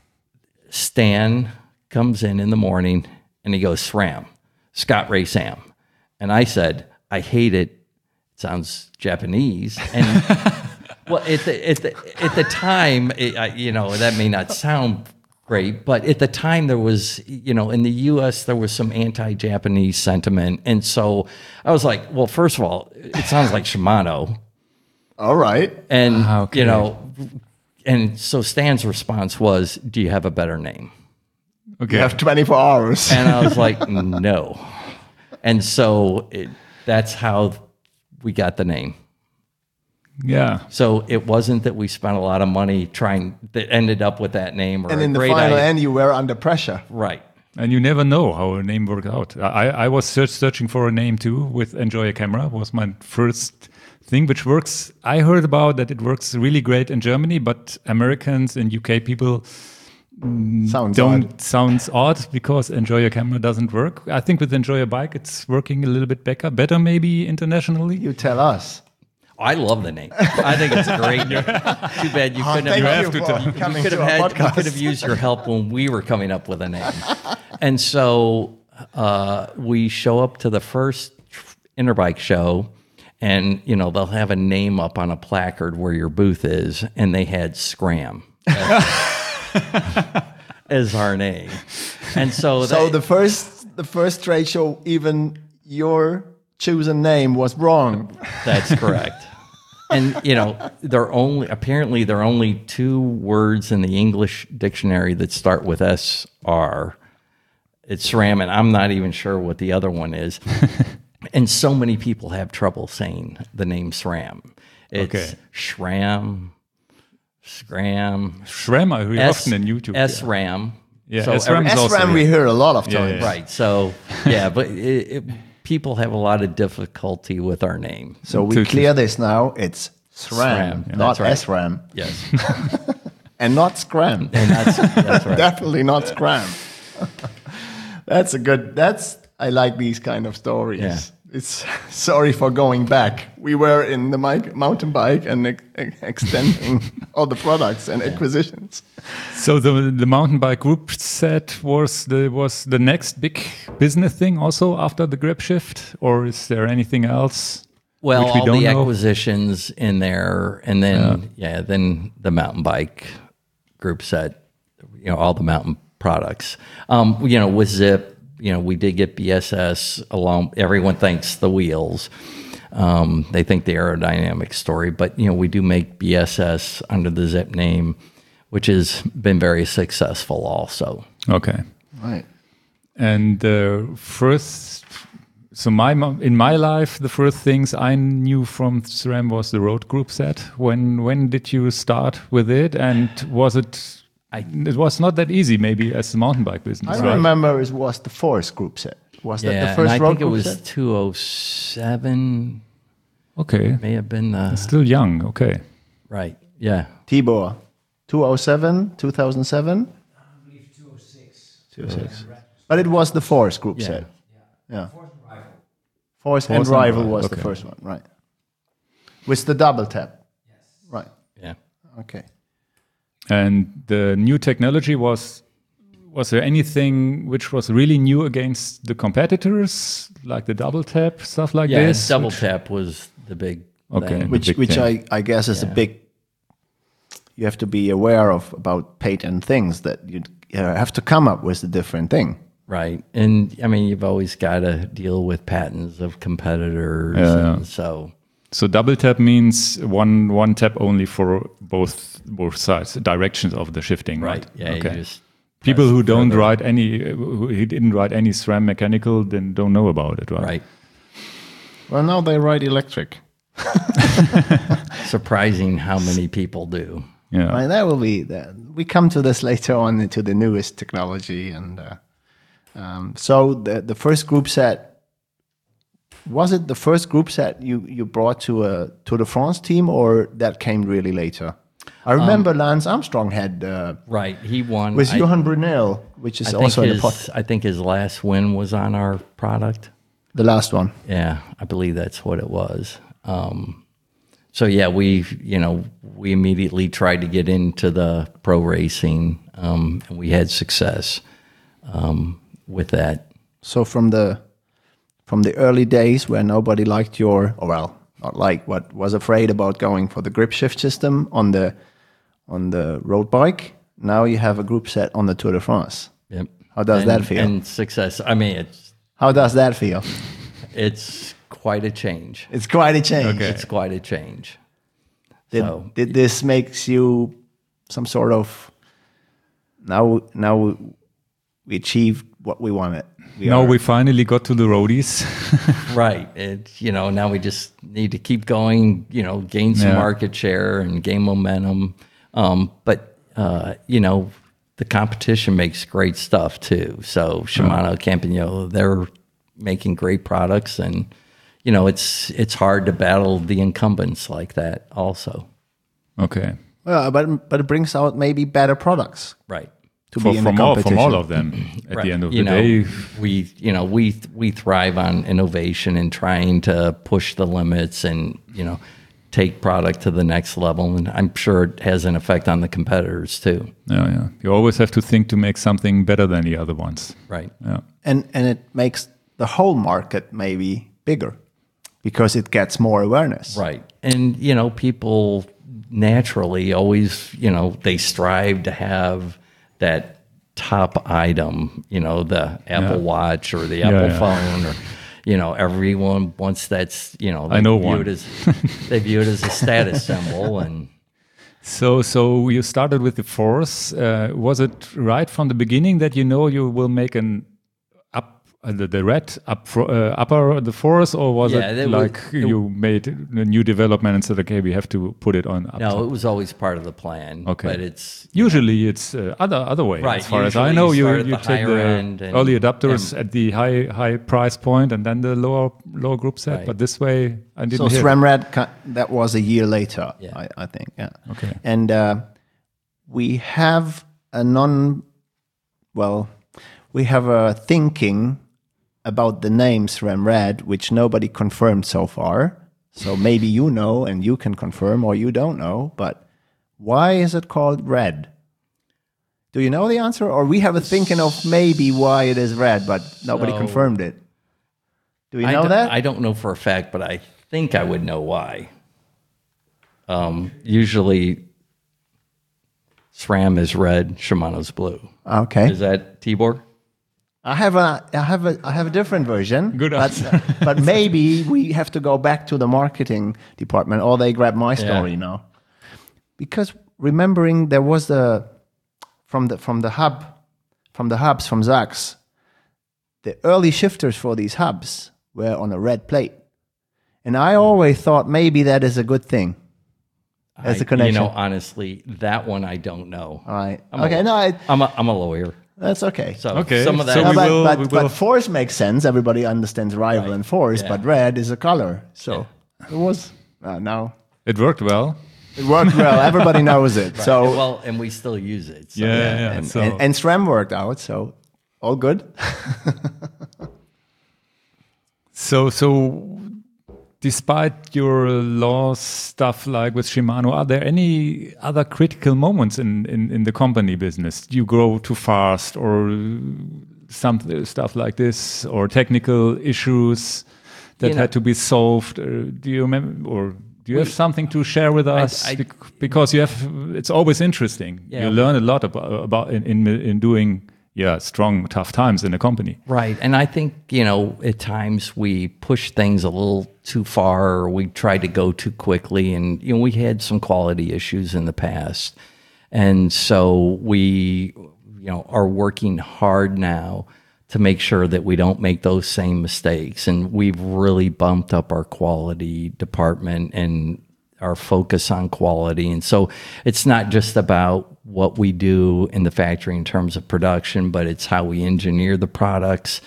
Stan comes in in the morning and he goes, SRAM, Scott Ray Sam. And I said, I hate it. It sounds Japanese. And well, at the, at the, at the time, it, I, you know, that may not sound great, but at the time there was, you know, in the U S there was some anti-Japanese sentiment. And so I was like, well, first of all, it sounds like Shimano. All right. And, Ah, okay. you know, and so Stan's response was, do you have a better name? Okay. You have twenty-four hours. And I was like, no. And so it, that's how we got the name. yeah. So it wasn't that we spent a lot of money trying, that ended up with that name or And a in the great final idea. end, you were under pressure. Right. And you never know how a name worked out. I, I was search, searching for a name too with Enjoy a Camera. Was my first thing, which works. I heard about that it works really great in Germany, but Americans and U K people Sounds don't odd. sounds odd because Enjoy a Camera doesn't work. I think with Enjoy a Bike, it's working a little bit better, better maybe internationally. You tell us. I love the name. I think it's a great name. Too bad you Oh, couldn't thank have you to for tell- coming could to have our had, we podcast. could have used your help when we were coming up with a name. And so uh, we show up to the first Interbike show, and you know they'll have a name up on a placard where your booth is, and they had Scram as, as our name. And so, So they- the first, the first trade show, even your chosen name was wrong. That's correct. And you know, there are only apparently there are only two words in the English dictionary that start with S R. It's SRAM, and I'm not even sure what the other one is. And so many people have trouble saying the name SRAM. It's Okay. SRAM, Scram, SRAM, I hear S- often in YouTube. SRAM. Yeah, So SRAM every- is also- SRAM we hear a lot of Yeah, times. yeah. right. So yeah, but it, it, people have a lot of difficulty with our name. So we To- to- clear this now. It's SRAM, SRAM, not that's right. SRAM, Yes, and not Scram. and that's that's right. Definitely not Scram. That's a good. That's I like these kind of stories. Yeah. It's sorry for going back. We were in the mic, mountain bike and ex- ex- extending all the products and acquisitions. So the the mountain bike group set was the was the next big business thing also after the grip shift, or is there anything else? Well, which we all don't the know? acquisitions in there, and then yeah. then the mountain bike group set, you know, all the mountain products. Um, you know, with Zip, you know, we did get B S S along. Everyone thinks the wheels. Um, they think the aerodynamic story, but you know, we do make B S S under the Zip name, which has been very successful also. Okay. Right. And the first, so my mo- in my life, the first things I knew from SRAM was the road group set. When when did you start with it, and was it I, it was not that easy, maybe, as the mountain bike business. I right? remember it was the Force group set. Was yeah, that the and first I road think it group was set? two oh seven. Okay, May have been the still young. Okay, right. Yeah, Tibor, two oh seven, two thousand seven? I believe two oh six. two oh six. But it was the Force group Yeah. set. Yeah. Fourth rival. Force, Force and and Rival Rival, was okay. the first one, right. With the double tap. Yes. Right. yeah. Okay. and the new technology was. Was there anything which was really new against the competitors, like the double tap stuff like Yeah, this? double which- tap was the big Okay. thing. Which big which thing. I, I guess is a Yeah. big, you have to be aware of about patent things that you you have to come up with a different thing. Right. And I mean, you've always got to deal with patents of competitors. Yeah. And so, So double tap means one one tap only for both both sides, directions of the shifting, right? right. Yeah. Okay. You just People press who don't further. ride any, who didn't ride any SRAM mechanical, then don't know about it, right? Right. Well, now they ride electric. Surprising how many people do. Yeah. Right, that will be that. We come to this later on into the newest technology, and uh, um, so the the first group set, was it the first group set you you brought to a Tour de France team, or that came really later? I remember Lance Armstrong had uh, Right. He won. with I- Johan Brunel, which is I think also in the his, pot, I think his last win was on our product. the last one. Yeah, I believe that's what it was. Um, so yeah, we you know we immediately tried to get into the pro racing, um, and we had success um, with that. So from the from the early days where nobody liked your, or well, not like, what was afraid about going for the grip shift system on the on the road bike, now you have a group set on the Tour de France. Yep. How does and, that feel? And success. I mean, it's How does that feel? it's quite a change. It's quite a change. Okay. It's quite a change. Did, So did this makes you some sort of, now now we achieved what we wanted. We Now are- we finally got to the roadies. right. It you know now we just need to keep going. You know, gain some Yeah. market share and gain momentum. Um, but uh, you know, the competition makes great stuff too. So Shimano, Campagnolo, they're making great products, and you know, it's it's hard to battle the incumbents like that also. Okay. well, but but it brings out maybe better products Right. to For, be in from, the all, competition. from all of them at the end of you the know, day. we you know we we thrive on innovation and trying to push the limits and you know take product to the next level, and I'm sure it has an effect on the competitors too. Yeah, yeah. You always have to think to make something better than the other ones. Right. Yeah. and and it makes the whole market maybe bigger because it gets more awareness. Right. And you know, people naturally always, you know, they strive to have that top item, you know, the Apple Yeah. Watch or the Yeah, Apple yeah. phone, or you know, everyone wants that's, you know, they I know view one. it as they view it as a status symbol. And So, so you started with the Force. Uh, was it right from the beginning that you know you will make an up uh, the, the red up fro- uh, upper the Force, or was Yeah, it that was- like it- you made a new development and said, okay, we have to put it on up no, top? it was always part of the plan. Okay. But it's Usually it's uh, other other way. Right, As far as I usually know, you you start at you the take higher the end and- early adapters at the high high price point, and then the lower lower group set. Right. But this way, I didn't So hear. SRAMRAD, ca- that was a year later, Yeah. I, I think. Yeah. Okay. And uh, we have a non, well, we have a thinking about the name SRAMRAD, which nobody confirmed so far. So maybe you know and you can confirm, or you don't know. But why is it called red? Do you know the answer? Or we have a thinking of maybe why it is red, but nobody So- confirmed it. Do you I know don't, that? I don't know for a fact, but I think I would know why. Um, usually, SRAM is red, Shimano's blue. okay. Is that Tibor? I have a, I have a, I have a different version. Good but, answer. but maybe we have to go back to the marketing department, or they grab my story Yeah. now. Because remembering there was the from the from the hub, from the hubs from Sachs, the early shifters for these hubs were on a red plate, and I always thought maybe that is a good thing. As I- a connection. You know, honestly, that one I don't know. All right. I'm okay. a, No, I, I'm a, I'm a lawyer. that's okay. So Okay, some of that. so No, we but, will- but, we but will- forest makes sense. Everybody understands rival Right. and forest, Yeah. but red is a color. So it was uh, now It worked well. it worked well. Everybody knows it. So well, and we still use it. So. Yeah, yeah. and, so and, and SRAM worked out. So all good. So, so despite your loss stuff like with Shimano, are there any other critical moments in, in, in the company business? You grow too fast or some stuff like this, or technical issues that You know- had to be solved? Uh, do you remember, or do you have something to share with us? I- Bec- because you have, it's always interesting. Yeah. You learn a lot about, about in, in, in doing, yeah, strong, tough times in a company. Right. And I think, you know, at times we push things a little too far or we try to go too quickly. And, you know, we had some quality issues in the past. And so we, you know, are working hard now to make sure that we don't make those same mistakes. And we've really bumped up our quality department and our focus on quality. And so it's not just about what we do in the factory in terms of production, but it's how we engineer the products.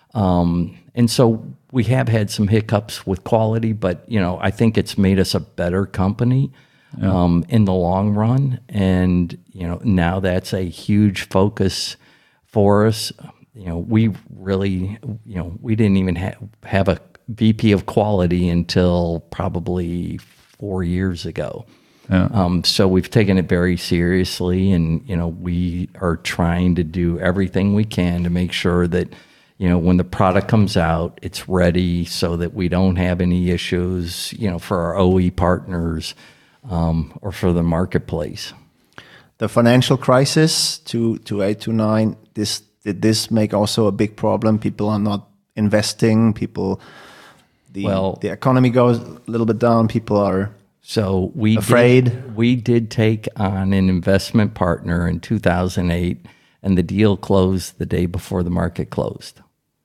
Um, and so we have had some hiccups with quality, but you know, I think it's made us a better company um, in the long run. And you know, now that's a huge focus for us. You know, we really, you know, we didn't even ha- have a V P of quality until probably four years ago. Yeah. Um, so we've taken it very seriously, and you know, we are trying to do everything we can to make sure that, you know, when the product comes out, it's ready so that we don't have any issues, you know, for our O E partners um, or for the marketplace. The financial crisis, two, two eight, two nine, this, did this make also a big problem? People are not investing, people, the, Well- the economy goes a little bit down, people are, So we Afraid? did, we did take on an investment partner in two thousand eight, and the deal closed the day before the market closed.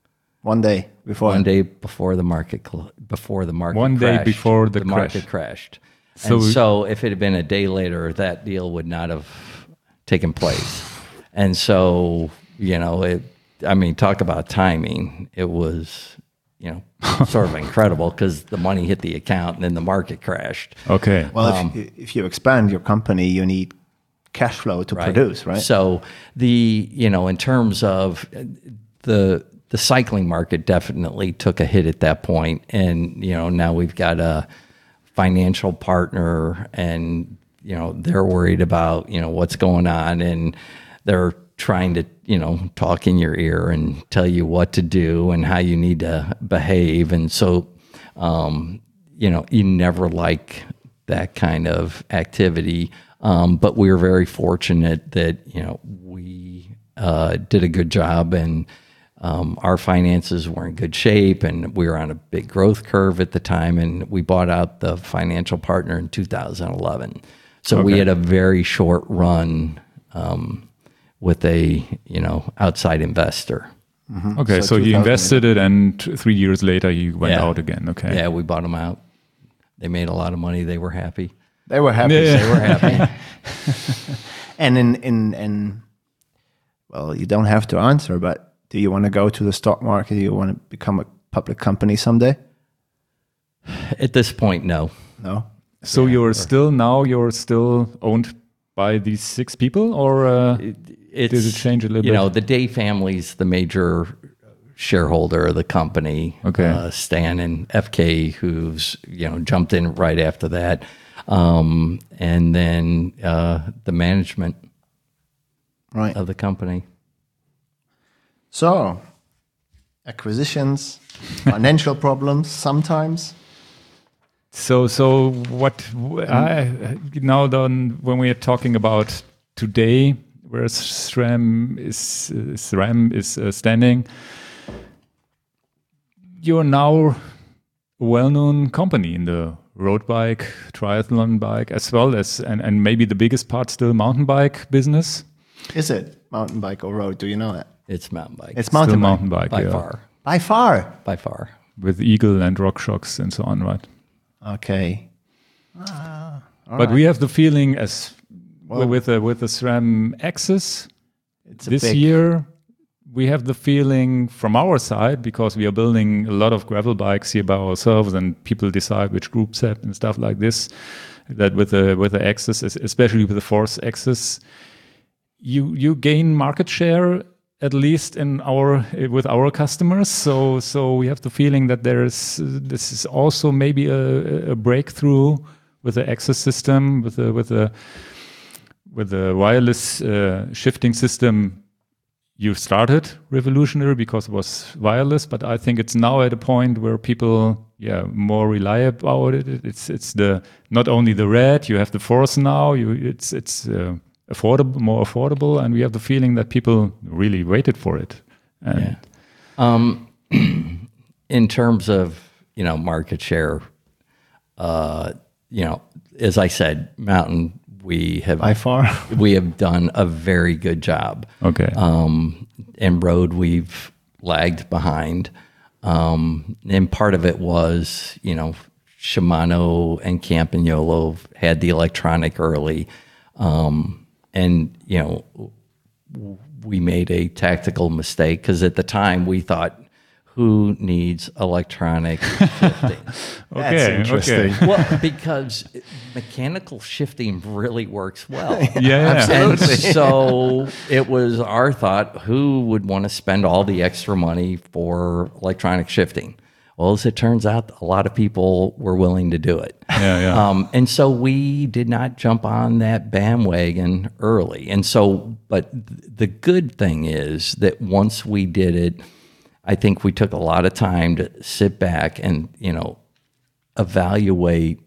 one day before. One day before the market cl- before the market One day crashed, before the market crash. crashed. So and we- so if it had been a day later, that deal would not have taken place. And so, you know, it, I mean, talk about timing. It was, you know, sort of incredible because the money hit the account and then the market crashed. Okay. Well, Um, if, if you expand your company, you need cash flow to produce, right? So the, you know, in terms of the the cycling market definitely took a hit at that point. And, you know, now we've got a financial partner and, you know, they're worried about, you know, what's going on, and they're trying to, you know, talk in your ear and tell you what to do and how you need to behave. And so, um, you know, you never like that kind of activity. Um, but we were very fortunate that, you know, we uh, did a good job, and um, our finances were in good shape, and we were on a big growth curve at the time, and we bought out the financial partner in two thousand eleven. So we Okay. had a very short run um, with a, you know, outside investor. Okay, So so, you two thousand invested it, and t- three years later you went Yeah. out again. Okay. Yeah, we bought them out. They made a lot of money. They were happy. They were happy. Yeah. They were happy. And in, in, in, well, you don't have to answer, but do you want to go to the stock market? Do you want to become a public company someday? At this point, no. No? So you're still now you're still owned by these six people, or uh, It's, Does it change a little you bit? know, the Day family's the major shareholder of the company. Okay. Uh, Stan and F K, who's, you know, jumped in right after that. Um, and then uh, the management Right. of the company. So, acquisitions, financial problems sometimes. so so what I now then when we are talking about today, where SRAM is uh, SRAM is uh, standing, you're now a well-known company in the road bike, triathlon bike, as well as and, and maybe the biggest part still mountain bike business. Is it mountain bike or road? Do you know that? It's mountain bike. It's Still mountain bike. mountain bike, by yeah. far. By far. By far. With Eagle and RockShox and so on, right? Okay. Ah, but right. we have the feeling as Well, with the with the SRAM Axis It's a this big, year, we have the feeling from our side, because we are building a lot of gravel bikes here by ourselves, and people decide which group set and stuff like this, that with the with the Axis, especially with the Force Axis, you you gain market share, at least in our with our customers. So so we have the feeling that there is this is also maybe a, a breakthrough with the Axis system, with the with the with the wireless uh, shifting system. You started revolutionary because it was wireless, but I think it's now at a point where people, yeah, more rely about it. It's it's the not only the red, you have the Force now. You it's it's uh, affordable, more affordable, and we have the feeling that people really waited for it. And Yeah. Um, in terms of, you know, market share, uh, you know, as I said, Mountain, we have by far. we have done a very good job. Okay. Um, and road, we've lagged behind. Um, and part of it was, you know, Shimano and Campagnolo had the electronic early. Um, and, you know, we made a tactical mistake because at the time we thought, who needs electronic shifting? Okay, That's interesting. okay. Well, because mechanical shifting really works well. Yeah, And so it was our thought, who would want to spend all the extra money for electronic shifting? Well, as it turns out, a lot of people were willing to do it. Yeah, yeah. Um, and so we did not jump on that bandwagon early. And so, but the good thing is that once we did it, I think we took a lot of time to sit back and, you know, evaluate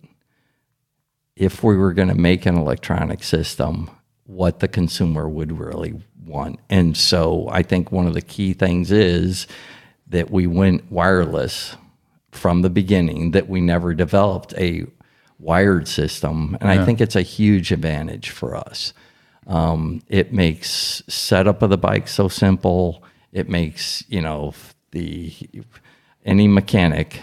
if we were going to make an electronic system, what the consumer would really want. And so I think one of the key things is that we went wireless from the beginning, that we never developed a wired system. And Yeah. I think it's a huge advantage for us. Um, it makes setup of the bike so simple. It makes, you know, the any mechanic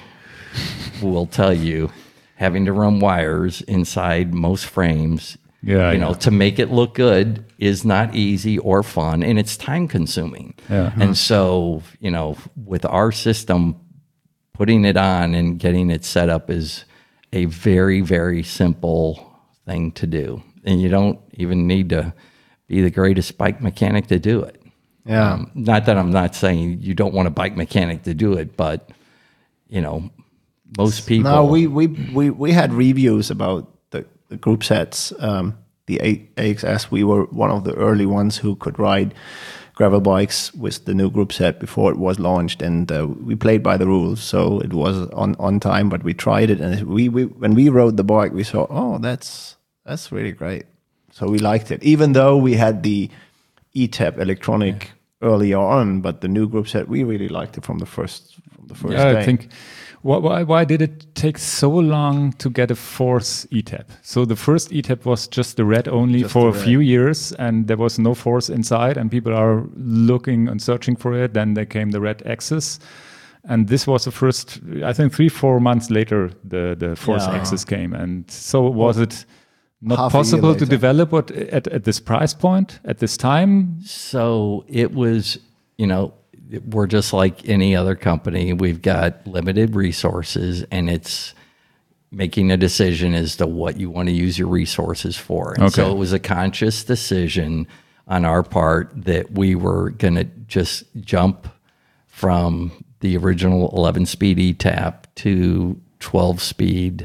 will tell you having to run wires inside most frames, Yeah, you know, yeah. to make it look good is not easy or fun, and it's time consuming. Yeah. And so, you know, with our system, putting it on and getting it set up is a very, very simple thing to do. And you don't even need to be the greatest bike mechanic to do it. Yeah. Um, not that I'm not saying you don't want a bike mechanic to do it, but, you know, most people. No, we, we, we, we had reviews about the, the group sets. Um, the A X S, we were one of the early ones who could ride gravel bikes with the new group set before it was launched, and uh, we played by the rules, so it was on, on time. But we tried it, and we, we when we rode the bike, we saw, oh, that's that's really great. So we liked it, even though we had the E T E P electronic yeah. earlier on. But the new group set, we really liked it from the first from the first Yeah, day. I think. Why, why did it take so long to get a Force E T E P? So the first E T E P was just the red only Just for the a red. few years, and there was no Force inside, and people are looking and searching for it. Then there came the red Axis, and this was the first, I think, three, four months later, the, the Force Yeah. Axis came. And so was it not Half a year possible to later. develop it at, at this price point, at this time? So it was, you know, we're just like any other company. We've got limited resources, and it's making a decision as to what you want to use your resources for. And Okay. so it was a conscious decision on our part that we were going to just jump from the original eleven speed E T A P to twelve speed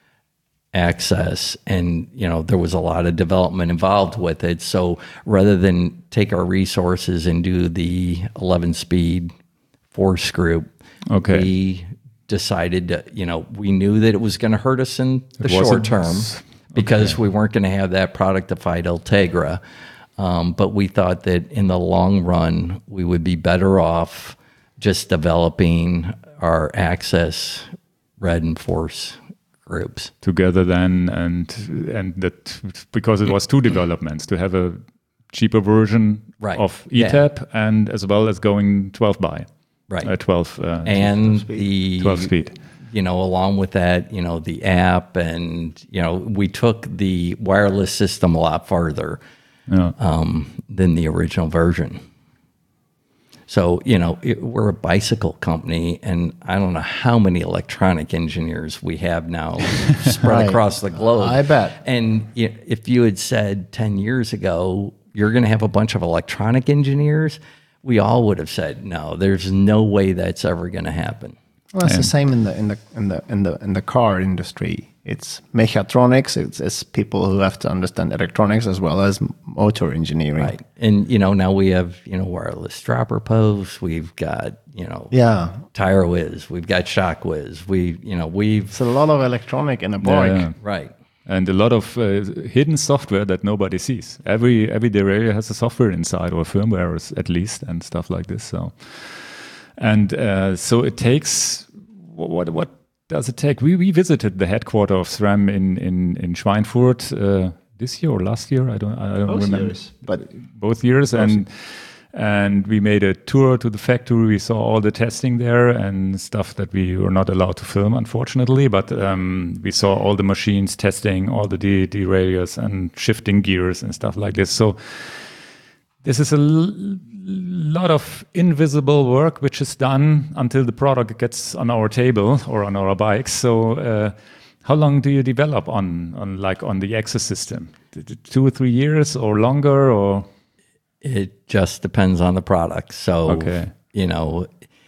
access, and you know there was a lot of development involved with it. So rather than take our resources and do the eleven speed force group, Okay. we decided to, you know, we knew that it was going to hurt us in the It wasn't- short term because we weren't going to have that productified Ultegra. Um, but we thought that in the long run, we would be better off just developing our access red and force groups. Together then, and and that because it was two developments, to have a cheaper version Right. of E T E P and as well as going twelve by Right. uh, twelve uh, And the twelve speed. you know, along with that, you know, the app, and you know, we took the wireless system a lot farther Yeah. um, than the original version. So, you know, it, we're a bicycle company, and I don't know how many electronic engineers we have now spread Right. across the globe. I bet. And you know, if you had said ten years ago, you're going to have a bunch of electronic engineers, we all would have said, no, there's no way that's ever going to happen. Well, it's the same in the in the in the in the in the car industry. It's mechatronics. It's, it's people who have to understand electronics as well as motor engineering. Right. And, you know, now we have, you know, wireless dropper posts. We've got, you know, Yeah, Tire Whiz. We've got Shock Whiz. We, you know, we've, it's a lot of electronic in a bike. Yeah. right. And a lot of uh, hidden software that nobody sees. Every every derailleur has a software inside, or firmware at least, and stuff like this. So, and uh, so it takes what what, what does it take? We we visited the headquarters of SRAM in in in Schweinfurt uh, this year or last year. I don't I don't Both remember. years, but Both years, and and we made a tour to the factory. We saw all the testing there and stuff that we were not allowed to film, unfortunately. But um, we saw all the machines testing, all the de- derailleurs and shifting gears and stuff like this. So this is a l- lot of invisible work which is done until the product gets on our table or on our bikes. So uh, how long do you develop on, on like on the Axis system? Two or three years or longer, or? It just depends on the product. So, Okay. you know,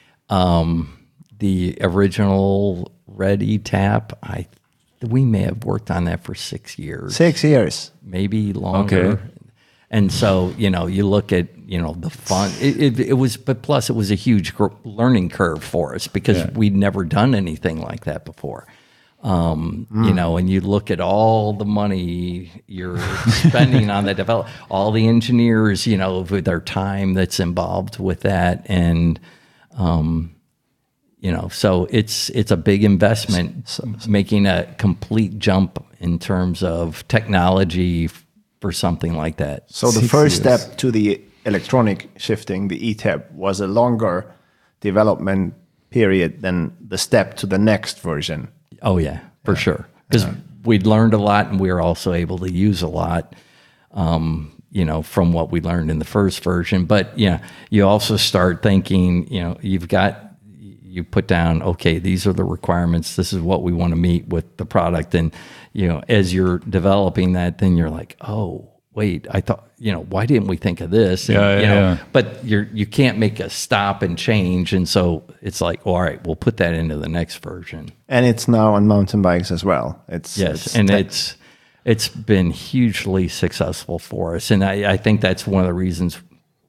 um, the original Red E-Tap, I we may have worked on that for six years, six years. maybe longer. Okay. And so, you know, you look at, you know, the fun. It, it, it was, but plus, it was a huge gr- learning curve for us because Yeah. we'd never done anything like that before. Um, You know, and you look at all the money you're spending on that develop, all the engineers, you know, with their time that's involved with that, and um, you know, so it's it's a big investment, making a complete jump in terms of technology f- for something like that. So the Six first years. step to the electronic shifting, the E-Tap, was a longer development period than the step to the next version. Oh yeah, for sure. Because we'd learned a lot, and we were also able to use a lot, um, you know, from what we learned in the first version. But yeah, you also start thinking, you know, you've got, you put down, okay, these are the requirements. This is what we want to meet with the product, and you know, as you're developing that, then you're like, oh, wait, I thought, you know, why didn't we think of this? And, Yeah, yeah, you know, yeah. but you're you can't make a stop and change, and so it's like, all right, we'll put that into the next version. And it's now on mountain bikes as well. It's Yes, it's and te- it's it's been hugely successful for us, and I, I think that's one of the reasons,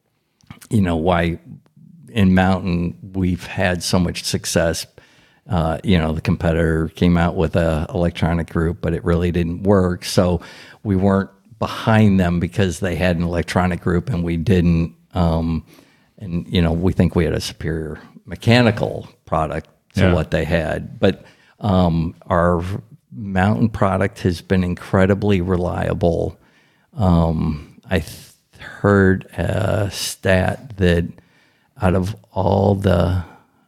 you know, why in mountain we've had so much success. Uh, you know, the competitor came out with a electronic group, but it really didn't work, so we weren't behind them because they had an electronic group and we didn't. Um, and you know, we think we had a superior mechanical product to Yeah. what they had, but um, our mountain product has been incredibly reliable. Um, I th- heard a stat that out of all the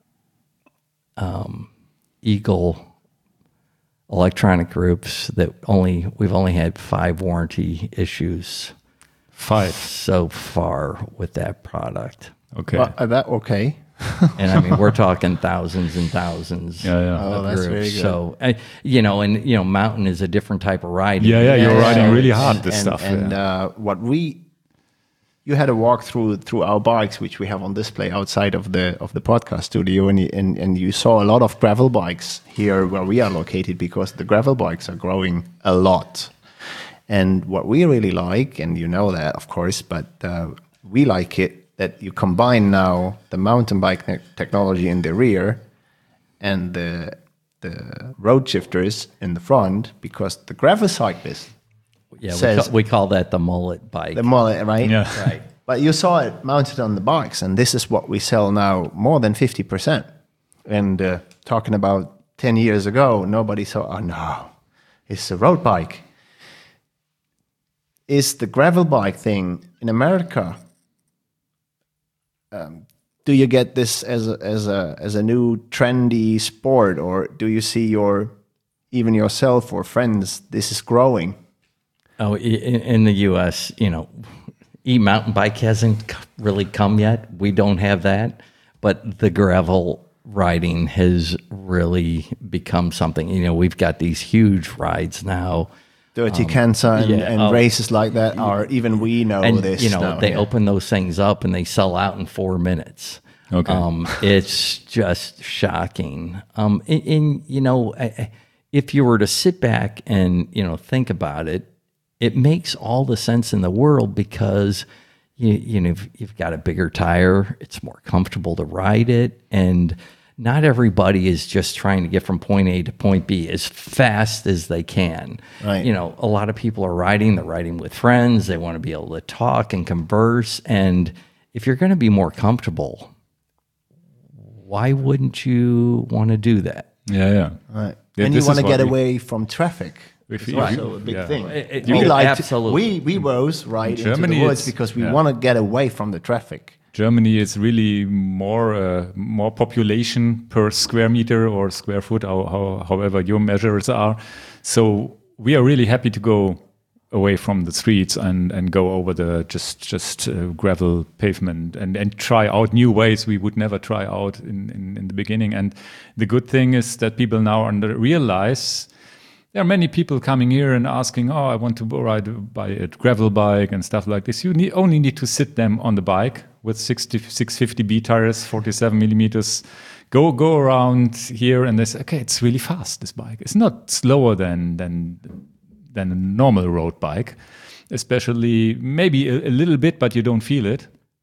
um, Eagle electronic groups, that only we've only had five warranty issues Five. so far with that product. Okay. Well, uh, that okay. And I mean, we're talking thousands and thousands. Yeah, yeah. Oh, of that's groups. very good. So, I, you know, and you know, mountain is a different type of ride. Yeah, yeah, you're Yeah, riding yeah. really hard And- this and, stuff. And yeah. uh, what we, you had a walk through through our bikes, which we have on display outside of the of the podcast studio, and you, and and you saw a lot of gravel bikes here where we are located, because the gravel bikes are growing a lot. And what we really like, and you know that of course, but uh, we like it that you combine now the mountain bike te- technology in the rear and the the road shifters in the front, because the gravel cyclist, Yeah, we, says- call, we call that the mullet bike. the mullet, right? Yeah. Right. But you saw it mounted on the bikes, and this is what we sell now, more than fifty percent. And uh, talking about ten years ago, nobody saw, oh no, it's a road bike. Is the gravel bike thing in America, um, do you get this as a, as a as a new trendy sport, or do you see your even yourself or friends this is growing? Oh, in, in the U S, you know, e-mountain bike hasn't really come yet. We don't have that, but the gravel riding has really become something. You know, we've got these huge rides now. Dirty um, Kansas and, yeah, and oh, races like that are, even we know and, this. You know, now, they yeah. open those things up and they sell out in four minutes. Okay. Um, it's just shocking. Um, and, and, you know, if you were to sit back and, you know, think about it, it makes all the sense in the world because, you, you know, you've, you've got a bigger tire, it's more comfortable to ride it, and not everybody is just trying to get from point A to point B as fast as they can. Right. You know, a lot of people are riding, they're riding with friends, they want to be able to talk and converse. And if you're going to be more comfortable, why wouldn't you want to do that? Yeah, yeah. Right. Yeah, and you this want is to what get we- away from traffic. If It's you- also a big yeah. thing. It- it- we oh, like absolutely. To, we we rose right into Germany, the woods it's- because we yeah. want to get away from the traffic. Germany is really more uh, more population per square meter or square foot, how, how, however your measures are. So we are really happy to go away from the streets and, and go over the just just uh, gravel pavement and, and try out new ways we would never try out in, in, in the beginning. And the good thing is that people now under realize there are many people coming here and asking, oh, I want to ride by a gravel bike and stuff like this. You need, only need to sit them on the bike with sixty, six fifty B tires, forty-seven millimeters. Go go around here and they say, okay, it's really fast, this bike. It's not slower than than than a normal road bike, especially maybe a, a little bit, but you don't feel it.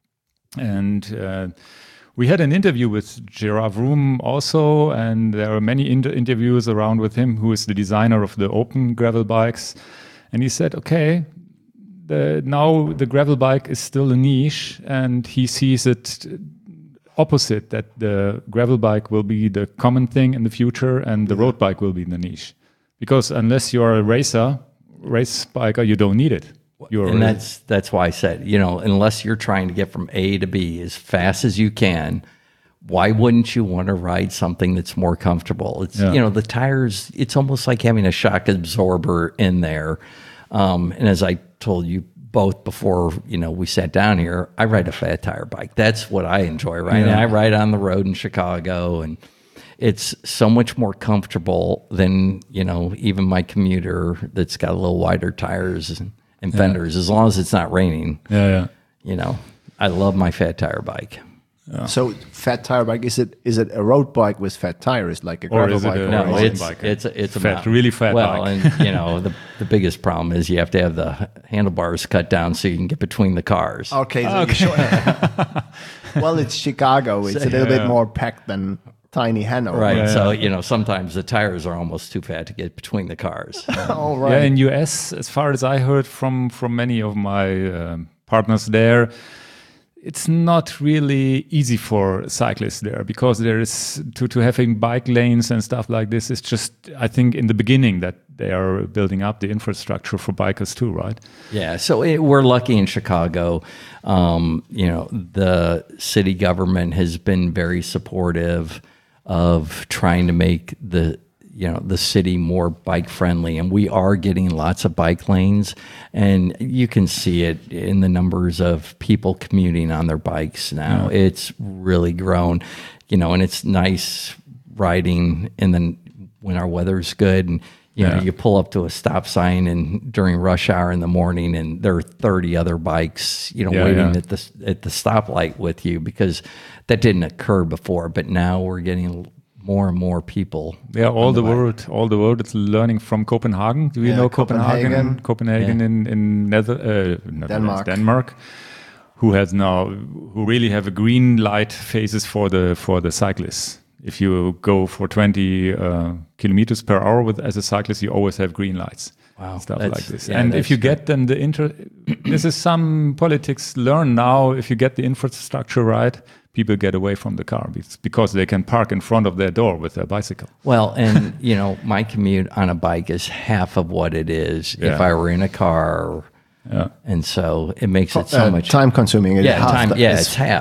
And uh, we had an interview with Gerard Vroom also, and there are many inter- interviews around with him, who is the designer of the open gravel bikes. And he said, okay, the, now the gravel bike is still a niche, and he sees it opposite, that the gravel bike will be the common thing in the future and the road bike will be the niche. Because unless you're a racer, race biker, you don't need it. You're and that's that's why I said, you know, unless you're trying to get from A to B as fast as you can, why wouldn't you want to ride something that's more comfortable? It's Yeah. you know, the tires, it's almost like having a shock absorber in there. Um, and as I told you both before, you know, we sat down here, I ride a fat tire bike. That's what I enjoy riding. Yeah. I ride on the road in Chicago, and it's so much more comfortable than, you know, even my commuter that's got a little wider tires and, and fenders, as long as it's not raining. yeah, yeah. You know, I love my fat tire bike. So fat tire bike, is it is it a road bike with fat tires, like a Or gravel is it bike? a- or No, Or is it's bike. it's a, it's a Fat, mountain. really fat well, bike. and you know the the biggest problem is you have to have the handlebars cut down so you can get between the cars. Okay, so you're sure. Well, it's Chicago. It's a little bit Yeah. more packed than tiny Hanover. Right, Yeah, so yeah. you know sometimes the tires are almost too fat to get between the cars. All right. Yeah, in U S, as far as I heard from from many of my um, partners there, it's not really easy for cyclists there, because there is to to having bike lanes and stuff like this. It's just, I think, in the beginning that they are building up the infrastructure for bikers too, right? Yeah, so it, we're lucky in Chicago. Um, you know, the city government has been very supportive of trying to make the you know the city more bike friendly, and we are getting lots of bike lanes, and you can see it in the numbers of people commuting on their bikes now. It's really grown, you know, and it's nice riding in the when our weather's good, and you know Yeah. you pull up to a stop sign and during rush hour in the morning, and there are thirty other bikes, you know, Yeah, waiting yeah. at the at the stoplight with you, because that didn't occur before, but now we're getting more and more people. Yeah, all on the, bike. world, all the world is learning from Copenhagen. Do you Yeah, know Copenhagen? Copenhagen. Copenhagen Yeah. in in Nether, uh, Netherlands, Denmark. Denmark, who has now, who really have a green light phases for the for the cyclists. If you go for twenty uh, kilometers per hour with as a cyclist, you always have green lights. Wow, Stuff that's- like this. yeah, and if that's you get then the inter, this is some politics learn now. If you get the infrastructure right, people get away from the car be- because they can park in front of their door with their bicycle. Well, and you know, my commute on a bike is half of what it is if Yeah. I were in a car, Yeah. and so it makes it so Uh, much time consuming. It's Yeah, half time. the- Yeah, it's- it's half.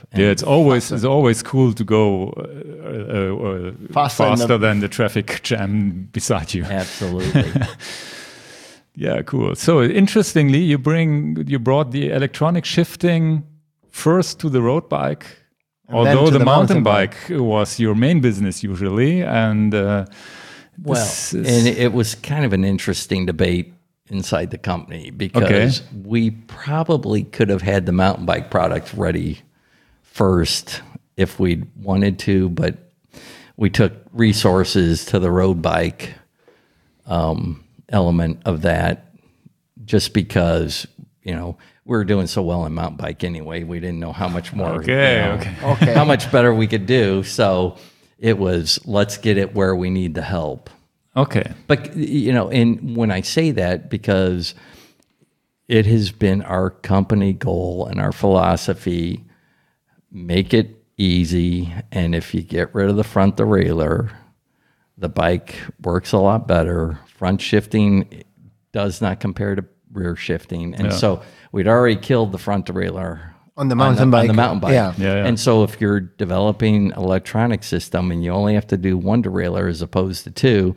And Yeah, it's always it's always cool to go uh, uh, uh, Faster faster, than the- than the traffic jam beside you. absolutely. Yeah, cool. So interestingly, you bring you brought the electronic shifting first to the road bike, And then although to the, the mountain, mountain bike was your main business usually, and uh, Well, this is- and it was kind of an interesting debate inside the company because we probably could have had the mountain bike product ready first if we'd wanted to, but we took resources to the road bike um, element of that just because, you know, we were doing so well in mountain bike anyway. We didn't know how much more, Okay, you know, okay. Okay. how much better we could do. So it was, let's get it where we need the help. okay. But, you know, and when I say that, because it has been our company goal and our philosophy, make it easy. And if you get rid of the front derailleur, the bike works a lot better. Front shifting does not compare to rear shifting. And Yeah. so we'd already killed the front derailleur On the mountain bike. on the mountain bike. Yeah. Yeah, yeah. And so if you're developing an electronic system and you only have to do one derailleur as opposed to two,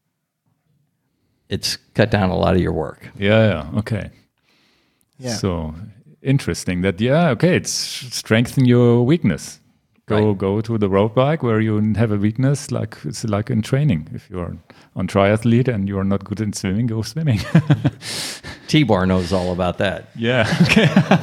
it's cut down a lot of your work. Yeah, yeah, okay. Yeah. So interesting that yeah, okay, it's strengthen your weakness. Go Right. go to the road bike where you have a weakness, like it's like in training. If you're on triathlete and you're not good in swimming, go swimming. T-Bar knows all about that. Yeah. Okay.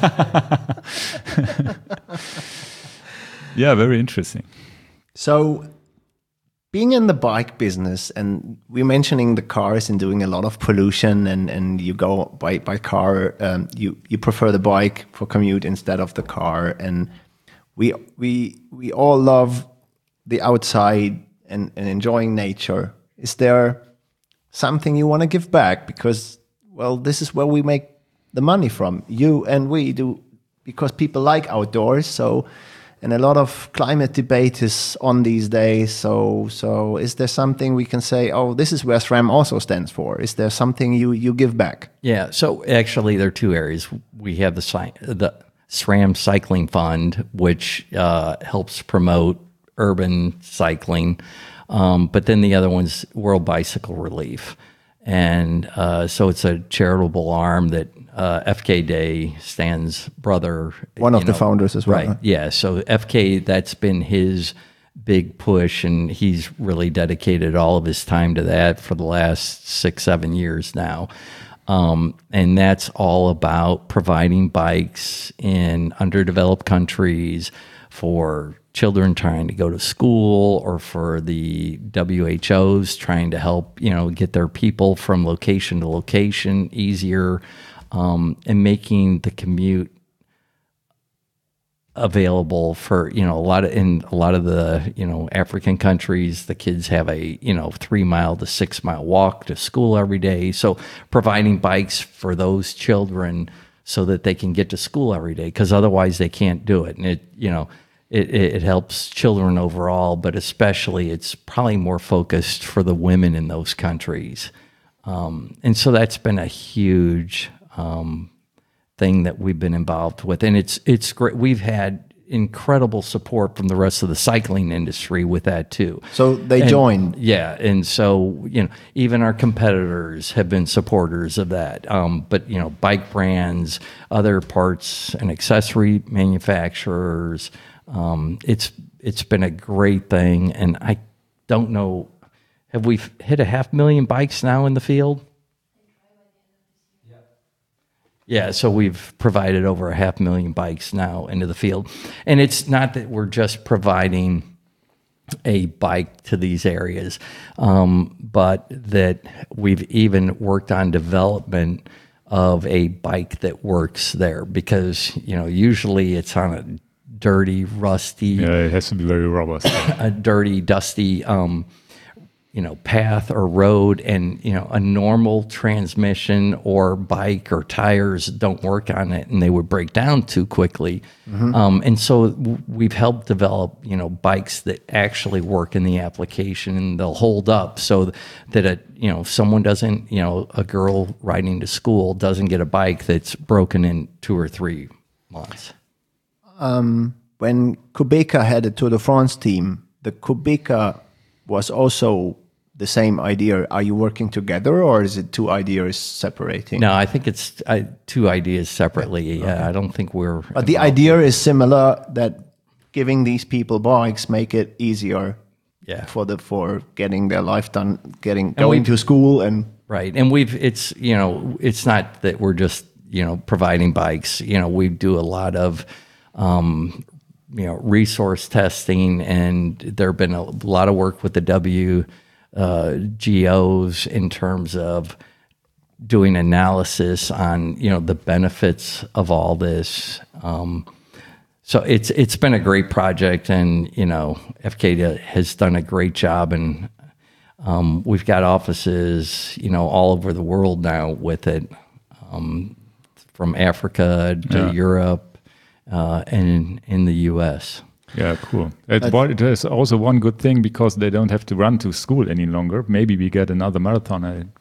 Yeah, very interesting. So, being in the bike business, and we're mentioning the cars and doing a lot of pollution, and, and you go by by car, um, you you prefer the bike for commute instead of the car, and we we we all love the outside and, and enjoying nature. Is there something you want to give back? Because well, this is where we make the money from. You and we do, because people like outdoors. So. And a lot of climate debate is on these days. So, so is there something we can say? Oh, this is where SRAM also stands for. Is there something you you give back? Yeah. So actually, there are two areas. We have the cy- the SRAM Cycling Fund, which uh, helps promote urban cycling, um, but then the other one's World Bicycle Relief, and uh, so it's a charitable arm that uh, F K Day, Stan's brother, One of you the know, founders as well, right? huh? Yeah. So F K, that's been his big push, and he's really dedicated all of his time to that for the last six, seven years now. Um, and that's all about providing bikes in underdeveloped countries for children trying to go to school, or for the W H Os trying to help, you know, get their people from location to location easier, um, and making the commute available for, you know, a lot of, in a lot of the, you know, African countries, the kids have a, you know, three mile to six mile walk to school every day. So providing bikes for those children so that they can get to school every day, because otherwise they can't do it. And it, you know, it, it, it helps children overall, but especially it's probably more focused for the women in those countries. Um, and so that's been a huge, um, thing that we've been involved with, and it's it's great. We've had incredible support from the rest of the cycling industry with that too. So they And- joined. yeah, and so you know, even our competitors have been supporters of that. Um, but you know, bike brands, other parts and accessory manufacturers, um, it's it's been a great thing, and I don't know, have we hit a half million bikes now in the field? Yeah, so we've provided over a half million bikes now into the field. And it's not that we're just providing a bike to these areas, um, but that we've even worked on development of a bike that works there, because, you know, usually it's on a dirty, rusty, Yeah, it has to be very robust. a dirty, dusty, um, you know, path or road, and, you know, a normal transmission or bike or tires don't work on it, and they would break down too quickly. Um, and so w- we've helped develop, you know, bikes that actually work in the application, and they'll hold up so that, a, you know, someone doesn't, you know, a girl riding to school doesn't get a bike that's broken in two or three months. when Kubica had a Tour de France team, the Kubica was also the same idea. Are you working together, or is it two ideas separating? No, I think it's I, two ideas separately. Yeah, okay. I don't think we're. But the idea is similar, that giving these people bikes make it easier. Yeah. For the for getting their life done, getting going to school and right. And we've it's you know it's not that we're just you know providing bikes. You know we do a lot of um, you know resource testing, and there have been a lot of work with the W G Os in terms of doing analysis on you know the benefits of all this. Um, So it's it's been a great project, and you know F K has done a great job, and um, we've got offices you know all over the world now with it, um, from Africa to yeah. Europe uh, and in the U S. Yeah, cool. It, but it is also one good thing, because they don't have to run to school any longer. Maybe we get another marathon.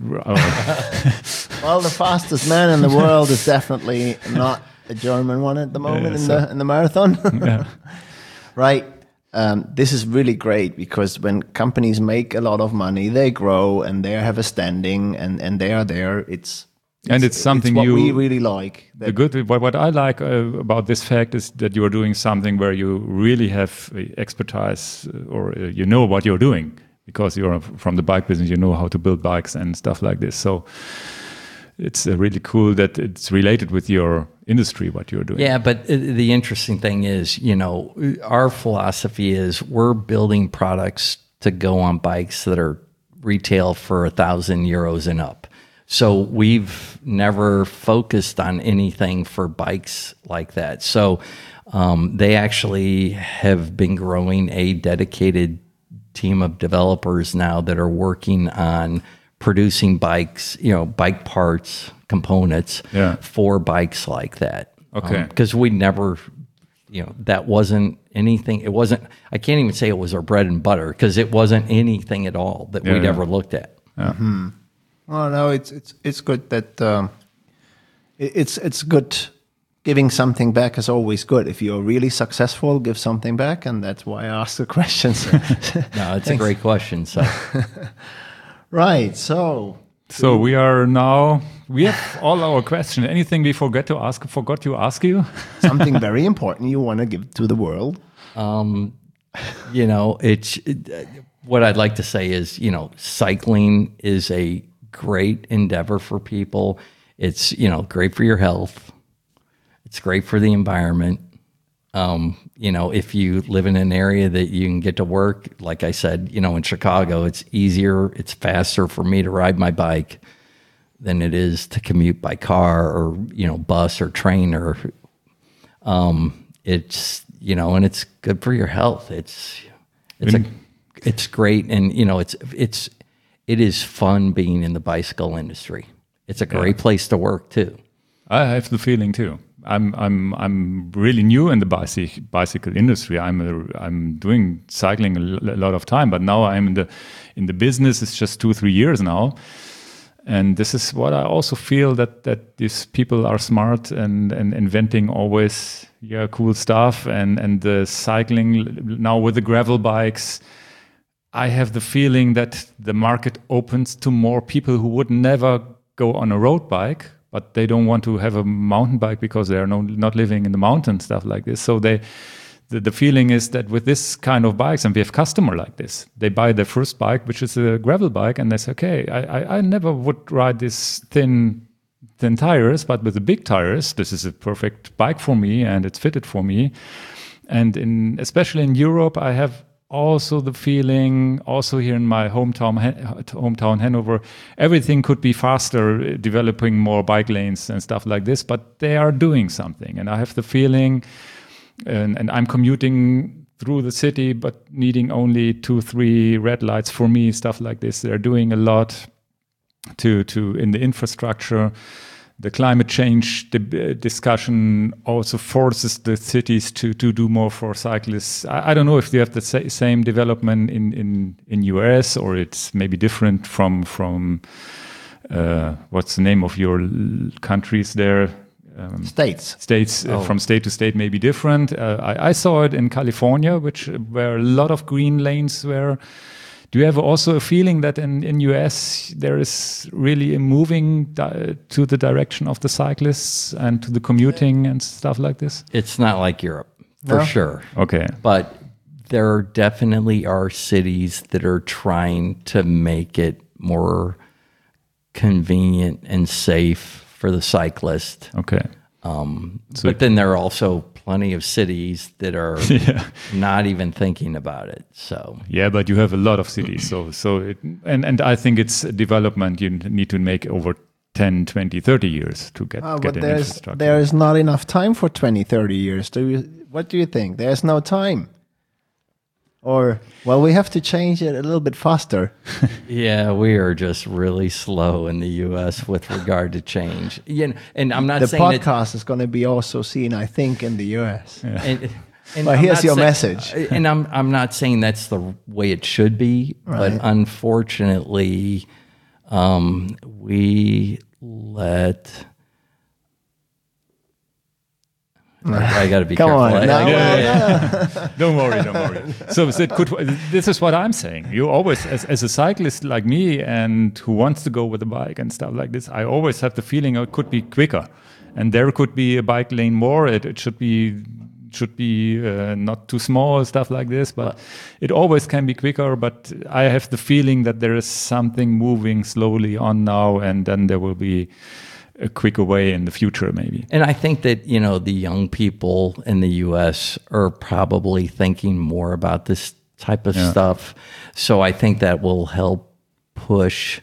Well, the fastest man in the world is definitely not a German one at the moment yeah, in so. the in the marathon. Yeah. Right. Um, this is really great, because when companies make a lot of money, they grow and they have a standing, and, and they are there. It's, it's and it's something it's what you we really like. The good what, what I like uh, about this fact is that you are doing something where you really have expertise, or uh, you know what you're doing, because you're from the bike business. You know how to build bikes and stuff like this. So it's uh, really cool that it's related with your industry, what you're doing. Yeah, but the interesting thing is, you know, our philosophy is we're building products to go on bikes that are retail for a thousand euros and up. So we've never focused on anything for bikes like that. So um, they actually have been growing a dedicated team of developers now that are working on producing bikes, you know, bike parts, components yeah. for bikes like that. Okay. Because um, we never, you know, that wasn't anything. It wasn't, I can't even say it was our bread and butter, because it wasn't anything at all that yeah, we'd yeah. ever looked at. Yeah. Mm-hmm. Well, no, it's it's it's good that um, it, it's it's good. Giving something back is always good. If you're really successful, give something back, and that's why I asked the questions. No, it's a great question. So. Right, so so we are now we have all our questions. Anything we forget to ask? Forgot to ask you? Something very important you want to give to the world? Um, you know, it's it, what I'd like to say is, you know, cycling is a great endeavor for people. It's you know great for your health. It's great for the environment. Um, you know, if you live in an area that you can get to work, like I said, you know, in Chicago, it's easier, it's faster for me to ride my bike than it is to commute by car or, you know, bus or train or, um, it's, you know, and it's good for your health. It's, it's a, it's great. And, you know, it's, it's, it is fun being in the bicycle industry. It's a great yeah. place to work too. I have the feeling too. I'm I'm I'm really new in the bicycle bicycle industry. I'm a, I'm doing cycling a lot of time, but now I'm in the in the business. It's just two three years now, and this is what I also feel that that these people are smart and and inventing always yeah cool stuff, and and the cycling now with the gravel bikes. I have the feeling that the market opens to more people who would never go on a road bike, but they don't want to have a mountain bike because they are no, not living in the mountains, stuff like this. So they, the, the feeling is that with this kind of bikes, and we have customer like this, they buy their first bike, which is a gravel bike, and they say, okay, I, I, I never would ride this thin, thin tires, but with the big tires, this is a perfect bike for me, and it's fitted for me. And in especially in Europe, I have also the feeling, also here in my hometown, hometown Hanover, everything could be faster, developing more bike lanes and stuff like this, but they are doing something. And I have the feeling, and, and I'm commuting through the city, but needing only two, three red lights for me, stuff like this. They're doing a lot to, to in the infrastructure. The climate change the discussion also forces the cities to, to do more for cyclists. I, I don't know if they have the sa- same development in, in, in U S or it's maybe different from from uh, what's the name of your l- countries there? States. states uh, Oh. from state to state may be different. Uh, I, I saw it in California, which where a lot of green lanes were. Do you have also a feeling that in in U S there is really a moving di- to the direction of the cyclists and to the commuting and stuff like this? It's not like Europe, for No? sure. Okay. But there definitely are cities that are trying to make it more convenient and safe for the cyclist. Okay. Um, So- but then there are also plenty of cities that are Yeah. not even thinking about it. So Yeah, but you have a lot of cities. So so it, and and I think it's a development you need to make over ten, twenty, thirty years to get Oh, get but an there's infrastructure. there is not enough time for twenty, thirty years. Do you? What do you think? There's no time. Or well, we have to change it a little bit faster. yeah, we are just really slow in the U S with regard to change. You know, and I'm not The saying that, podcast is going to be also seen, I think, in the U S. and, and Well, I'm here's not your say- message. And I'm I'm not saying that's the way it should be, Right. but unfortunately, um, we let. I, I got to be Come careful. on, I- no, I- well, no. Don't worry, don't worry. So that could, this is what I'm saying. You always, as, as a cyclist like me and who wants to go with a bike and stuff like this, I always have the feeling it could be quicker. And there could be a bike lane more. It, it should be should be uh, not too small, stuff like this. But it always can be quicker. But I have the feeling that there is something moving slowly on now, and then there will be a quicker way in the future, maybe. And I think that, you know, the young people in the U S are probably thinking more about this type of Yeah. stuff. So I think that will help push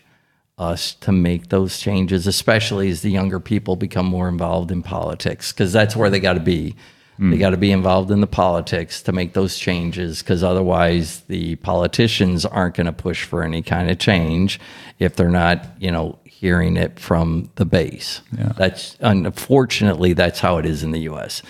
us to make those changes, especially as the younger people become more involved in politics, because that's where they got to be. They got to be involved in the politics to make those changes, because otherwise the politicians aren't going to push for any kind of change if they're not, you know, hearing it from the base. Yeah. That's unfortunately that's how it is in the U S.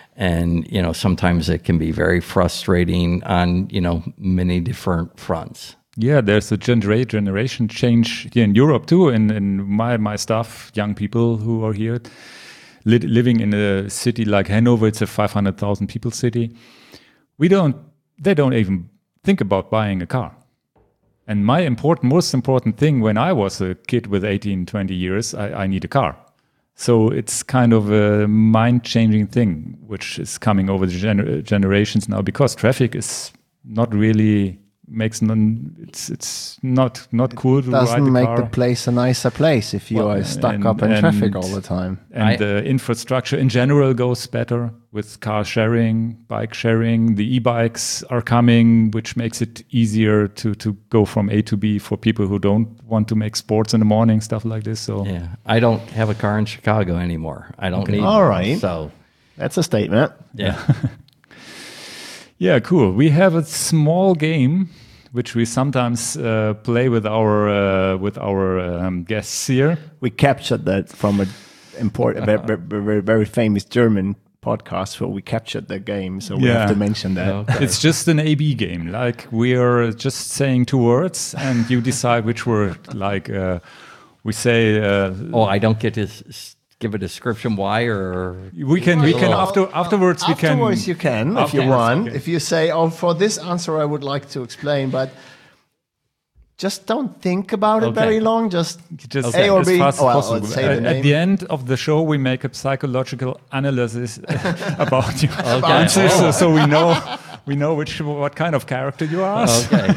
And you know, sometimes it can be very frustrating on, you know, many different fronts. Yeah, there's a genera- generation change here in Europe too. In, in my, my staff, young people who are here li- living in a city like Hanover, it's a five hundred thousand people city. We don't, they don't even think about buying a car. And my important, most important thing when I was a kid with eighteen, twenty years, I, I need a car. So it's kind of a mind-changing thing, which is coming over the gener- generations now, because traffic is not really makes none. It's it's not not cool to ride Doesn't the make car. the place a nicer place if you Well, are stuck and- up in and- traffic all the time. And I- the infrastructure in general goes better with car sharing, bike sharing. The e-bikes are coming, which makes it easier to to go from A to B for people who don't want to make sports in the morning, stuff like this. So Yeah. I don't have a car in Chicago anymore. I don't need All one. right. So That's a statement. yeah. yeah, cool. We have a small game which we sometimes uh, play with our uh, with our um, guests here. We captured that from a important, very, very, very famous German podcast where we captured the game, so we Yeah. have to mention that. Okay. It's just an A B game. Like we're just saying two words, and you decide which word. Like uh, we say, uh, Oh, I don't get to s- s- give a description why, or we can we can after afterwards we can Afterwards, you can if you Afterwards, want. okay. If you say, "Oh, for this answer, I would like to explain," but just don't think about it Okay. very long. Just just A or as B. fast Oh, well, as possible. let's say the At, name. at the end of the show, we make a psychological analysis about your Okay. answers, Oh. so, so we know we know which what kind of character you are. okay.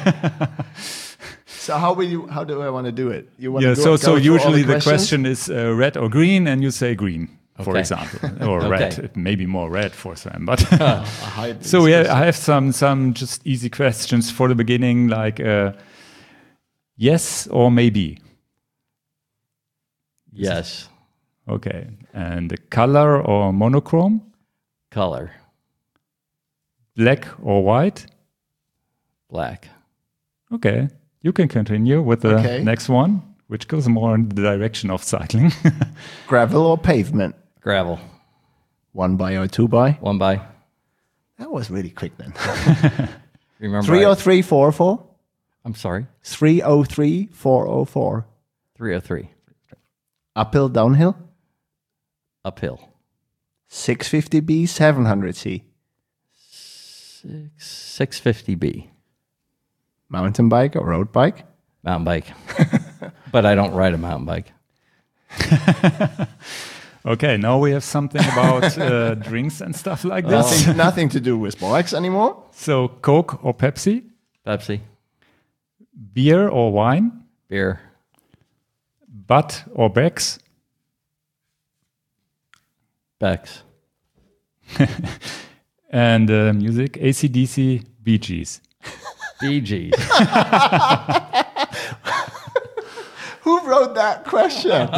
So how will you? How do I want to do it? You want Yeah. to So go so through all usually the, questions? question is uh, red or green, and you say green, for Okay. example, or Okay. red. Maybe more red for Sam, but. I hide So these yeah, questions. I have some some just easy questions for the beginning, like uh, yes or maybe. Yes. Okay, and the color or monochrome, Color. black or white. Black. Okay, you can continue with the Okay. next one, which goes more in the direction of cycling. Gravel or pavement? Gravel. One by or two by? One by. That was really quick then. Remember. Three I- oh three four four. I'm sorry. Three oh three four oh four. three oh three. Uphill, downhill. Uphill. six fifty B, seven hundred C. six fifty B. Mountain bike or road bike? Mountain bike. But I don't ride a mountain bike. Okay, now we have something about uh, drinks and stuff like this. Nothing, nothing to do with bikes anymore. So, Coke or Pepsi? Pepsi. Beer or wine? Beer. Butt or Becks? Becks. And uh, music, A C D C, Bee Gees. Bee Gees. Who wrote that question?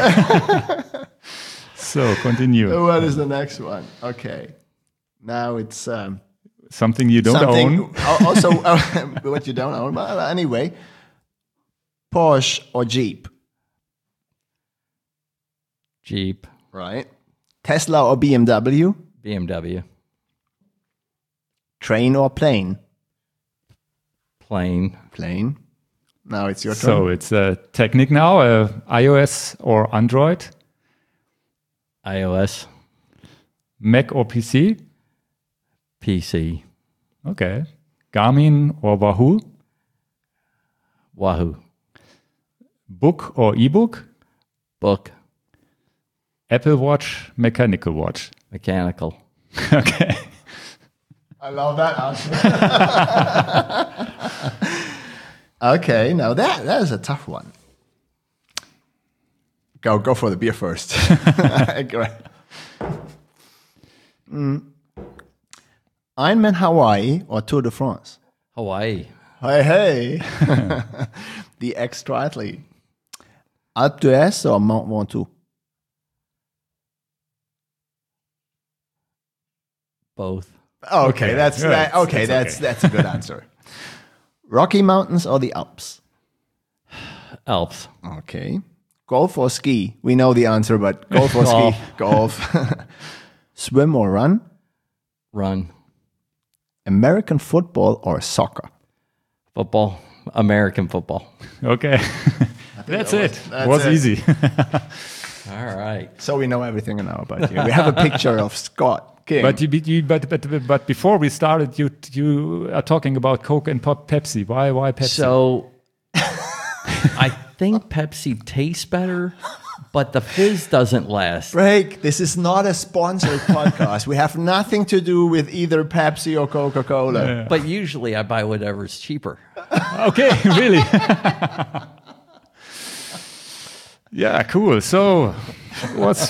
So, continue. What is the next one? Okay. Now it's um, Something you don't something own. al- also uh, what you don't own. Well, anyway, Porsche or Jeep, Jeep. right? Tesla or B M W, B M W. train or plane, Plane. plane. Now it's your turn. So, it's uh, Technic now, uh, iOS or Android, iOS. Mac or P C. P C. Okay. Garmin or Wahoo, Wahoo. book or ebook, Book. Apple Watch, mechanical watch. Mechanical. Okay. I love that answer. Okay, now that that is a tough one. Go go for the beer first. Go ahead. Mm. Ironman Hawaii or Tour de France? Hawaii. Hey, hey. The ex-triathlete. Alpe d'Huez or Mont Ventoux? Both. Okay, Okay, that's yeah, that, it's- okay. it's that's okay. that's a good answer. Rocky Mountains or the Alps? Alps. Okay. Golf or ski? We know the answer, but golf or ski? Golf. Swim or run? Run. American football or soccer? Football. American football. Okay. That's that was- it. that's was it. easy. All right. So we know everything now about you. We have a picture of Scott King. But you, you but, but but before we started, you you are talking about Coke and Pop Pepsi. Why why Pepsi? So I think Pepsi tastes better, but the fizz doesn't last. Break. This is not a sponsored podcast. We have nothing to do with either Pepsi or Coca-Cola. Yeah. But usually I buy whatever's cheaper. Okay, really. Yeah, cool. So, what's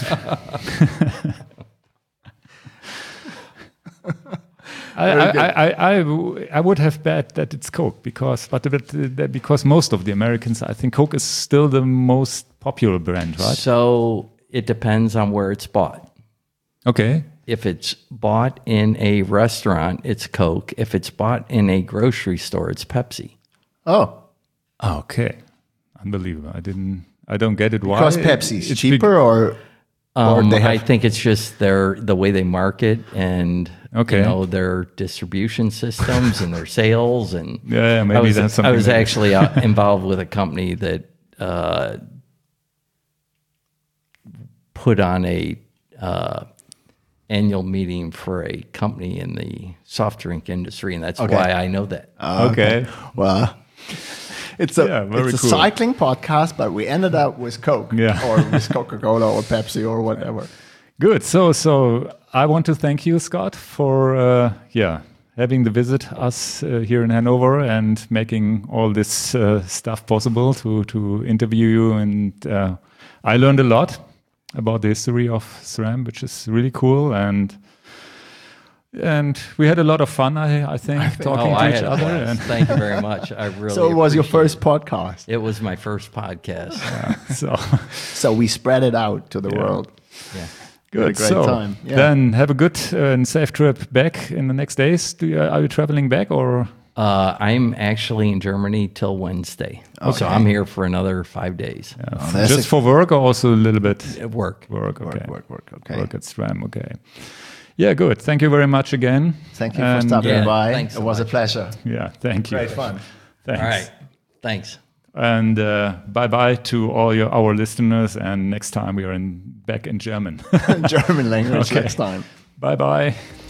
I, I, I, I, I would have bet that it's Coke because, but, but uh, because most of the Americans, I think Coke is still the most popular brand, right? So it depends on where it's bought. Okay. If it's bought in a restaurant, it's Coke. If it's bought in a grocery store, it's Pepsi. Oh, Okay. Unbelievable. I didn't. I don't get it. Why? because Pepsi's It's cheaper, or or Um, they I have. think it's just their the way they market and Okay. you know their distribution systems and their sales and Yeah, maybe I was, that's I something was that- actually uh, involved with a company that uh, put on a uh, annual meeting for a company in the soft drink industry, and that's Okay. why I know that. Okay. Well, it's a Yeah, very it's a cool. cycling podcast, but we ended up with Coke, Yeah. or with Coca-Cola or Pepsi or whatever. Good. So, so I want to thank you, Scott, for uh, yeah having the visit us uh, here in Hanover and making all this uh, stuff possible to to interview you. And uh, I learned a lot about the history of SRAM, which is really cool. And and we had a lot of fun. I, I think talking Oh, to I each had a other. blast. And Thank you very much. I really So it was your appreciate first podcast. it. It was my first podcast. so So we spread it out to the Yeah. world. Yeah. good. great so time. Yeah. then have a good uh, and safe trip back in the next days. Do you, are you traveling back or? Uh, I'm actually in Germany till Wednesday. So Okay. I'm here for another five days. Uh, that's just a- for work or also a little bit At work. work? Okay. Work, work, work. Okay. Work at SRAM. Okay. Yeah, good. Thank you very much again. Thank you for And, stopping Yeah, by. thanks It so was a much. pleasure. Yeah, thank you. Great fun. Thanks. All right. Thanks. And uh, bye bye to all your our listeners. And next time we are in back in German. German language Okay. next time. Bye bye.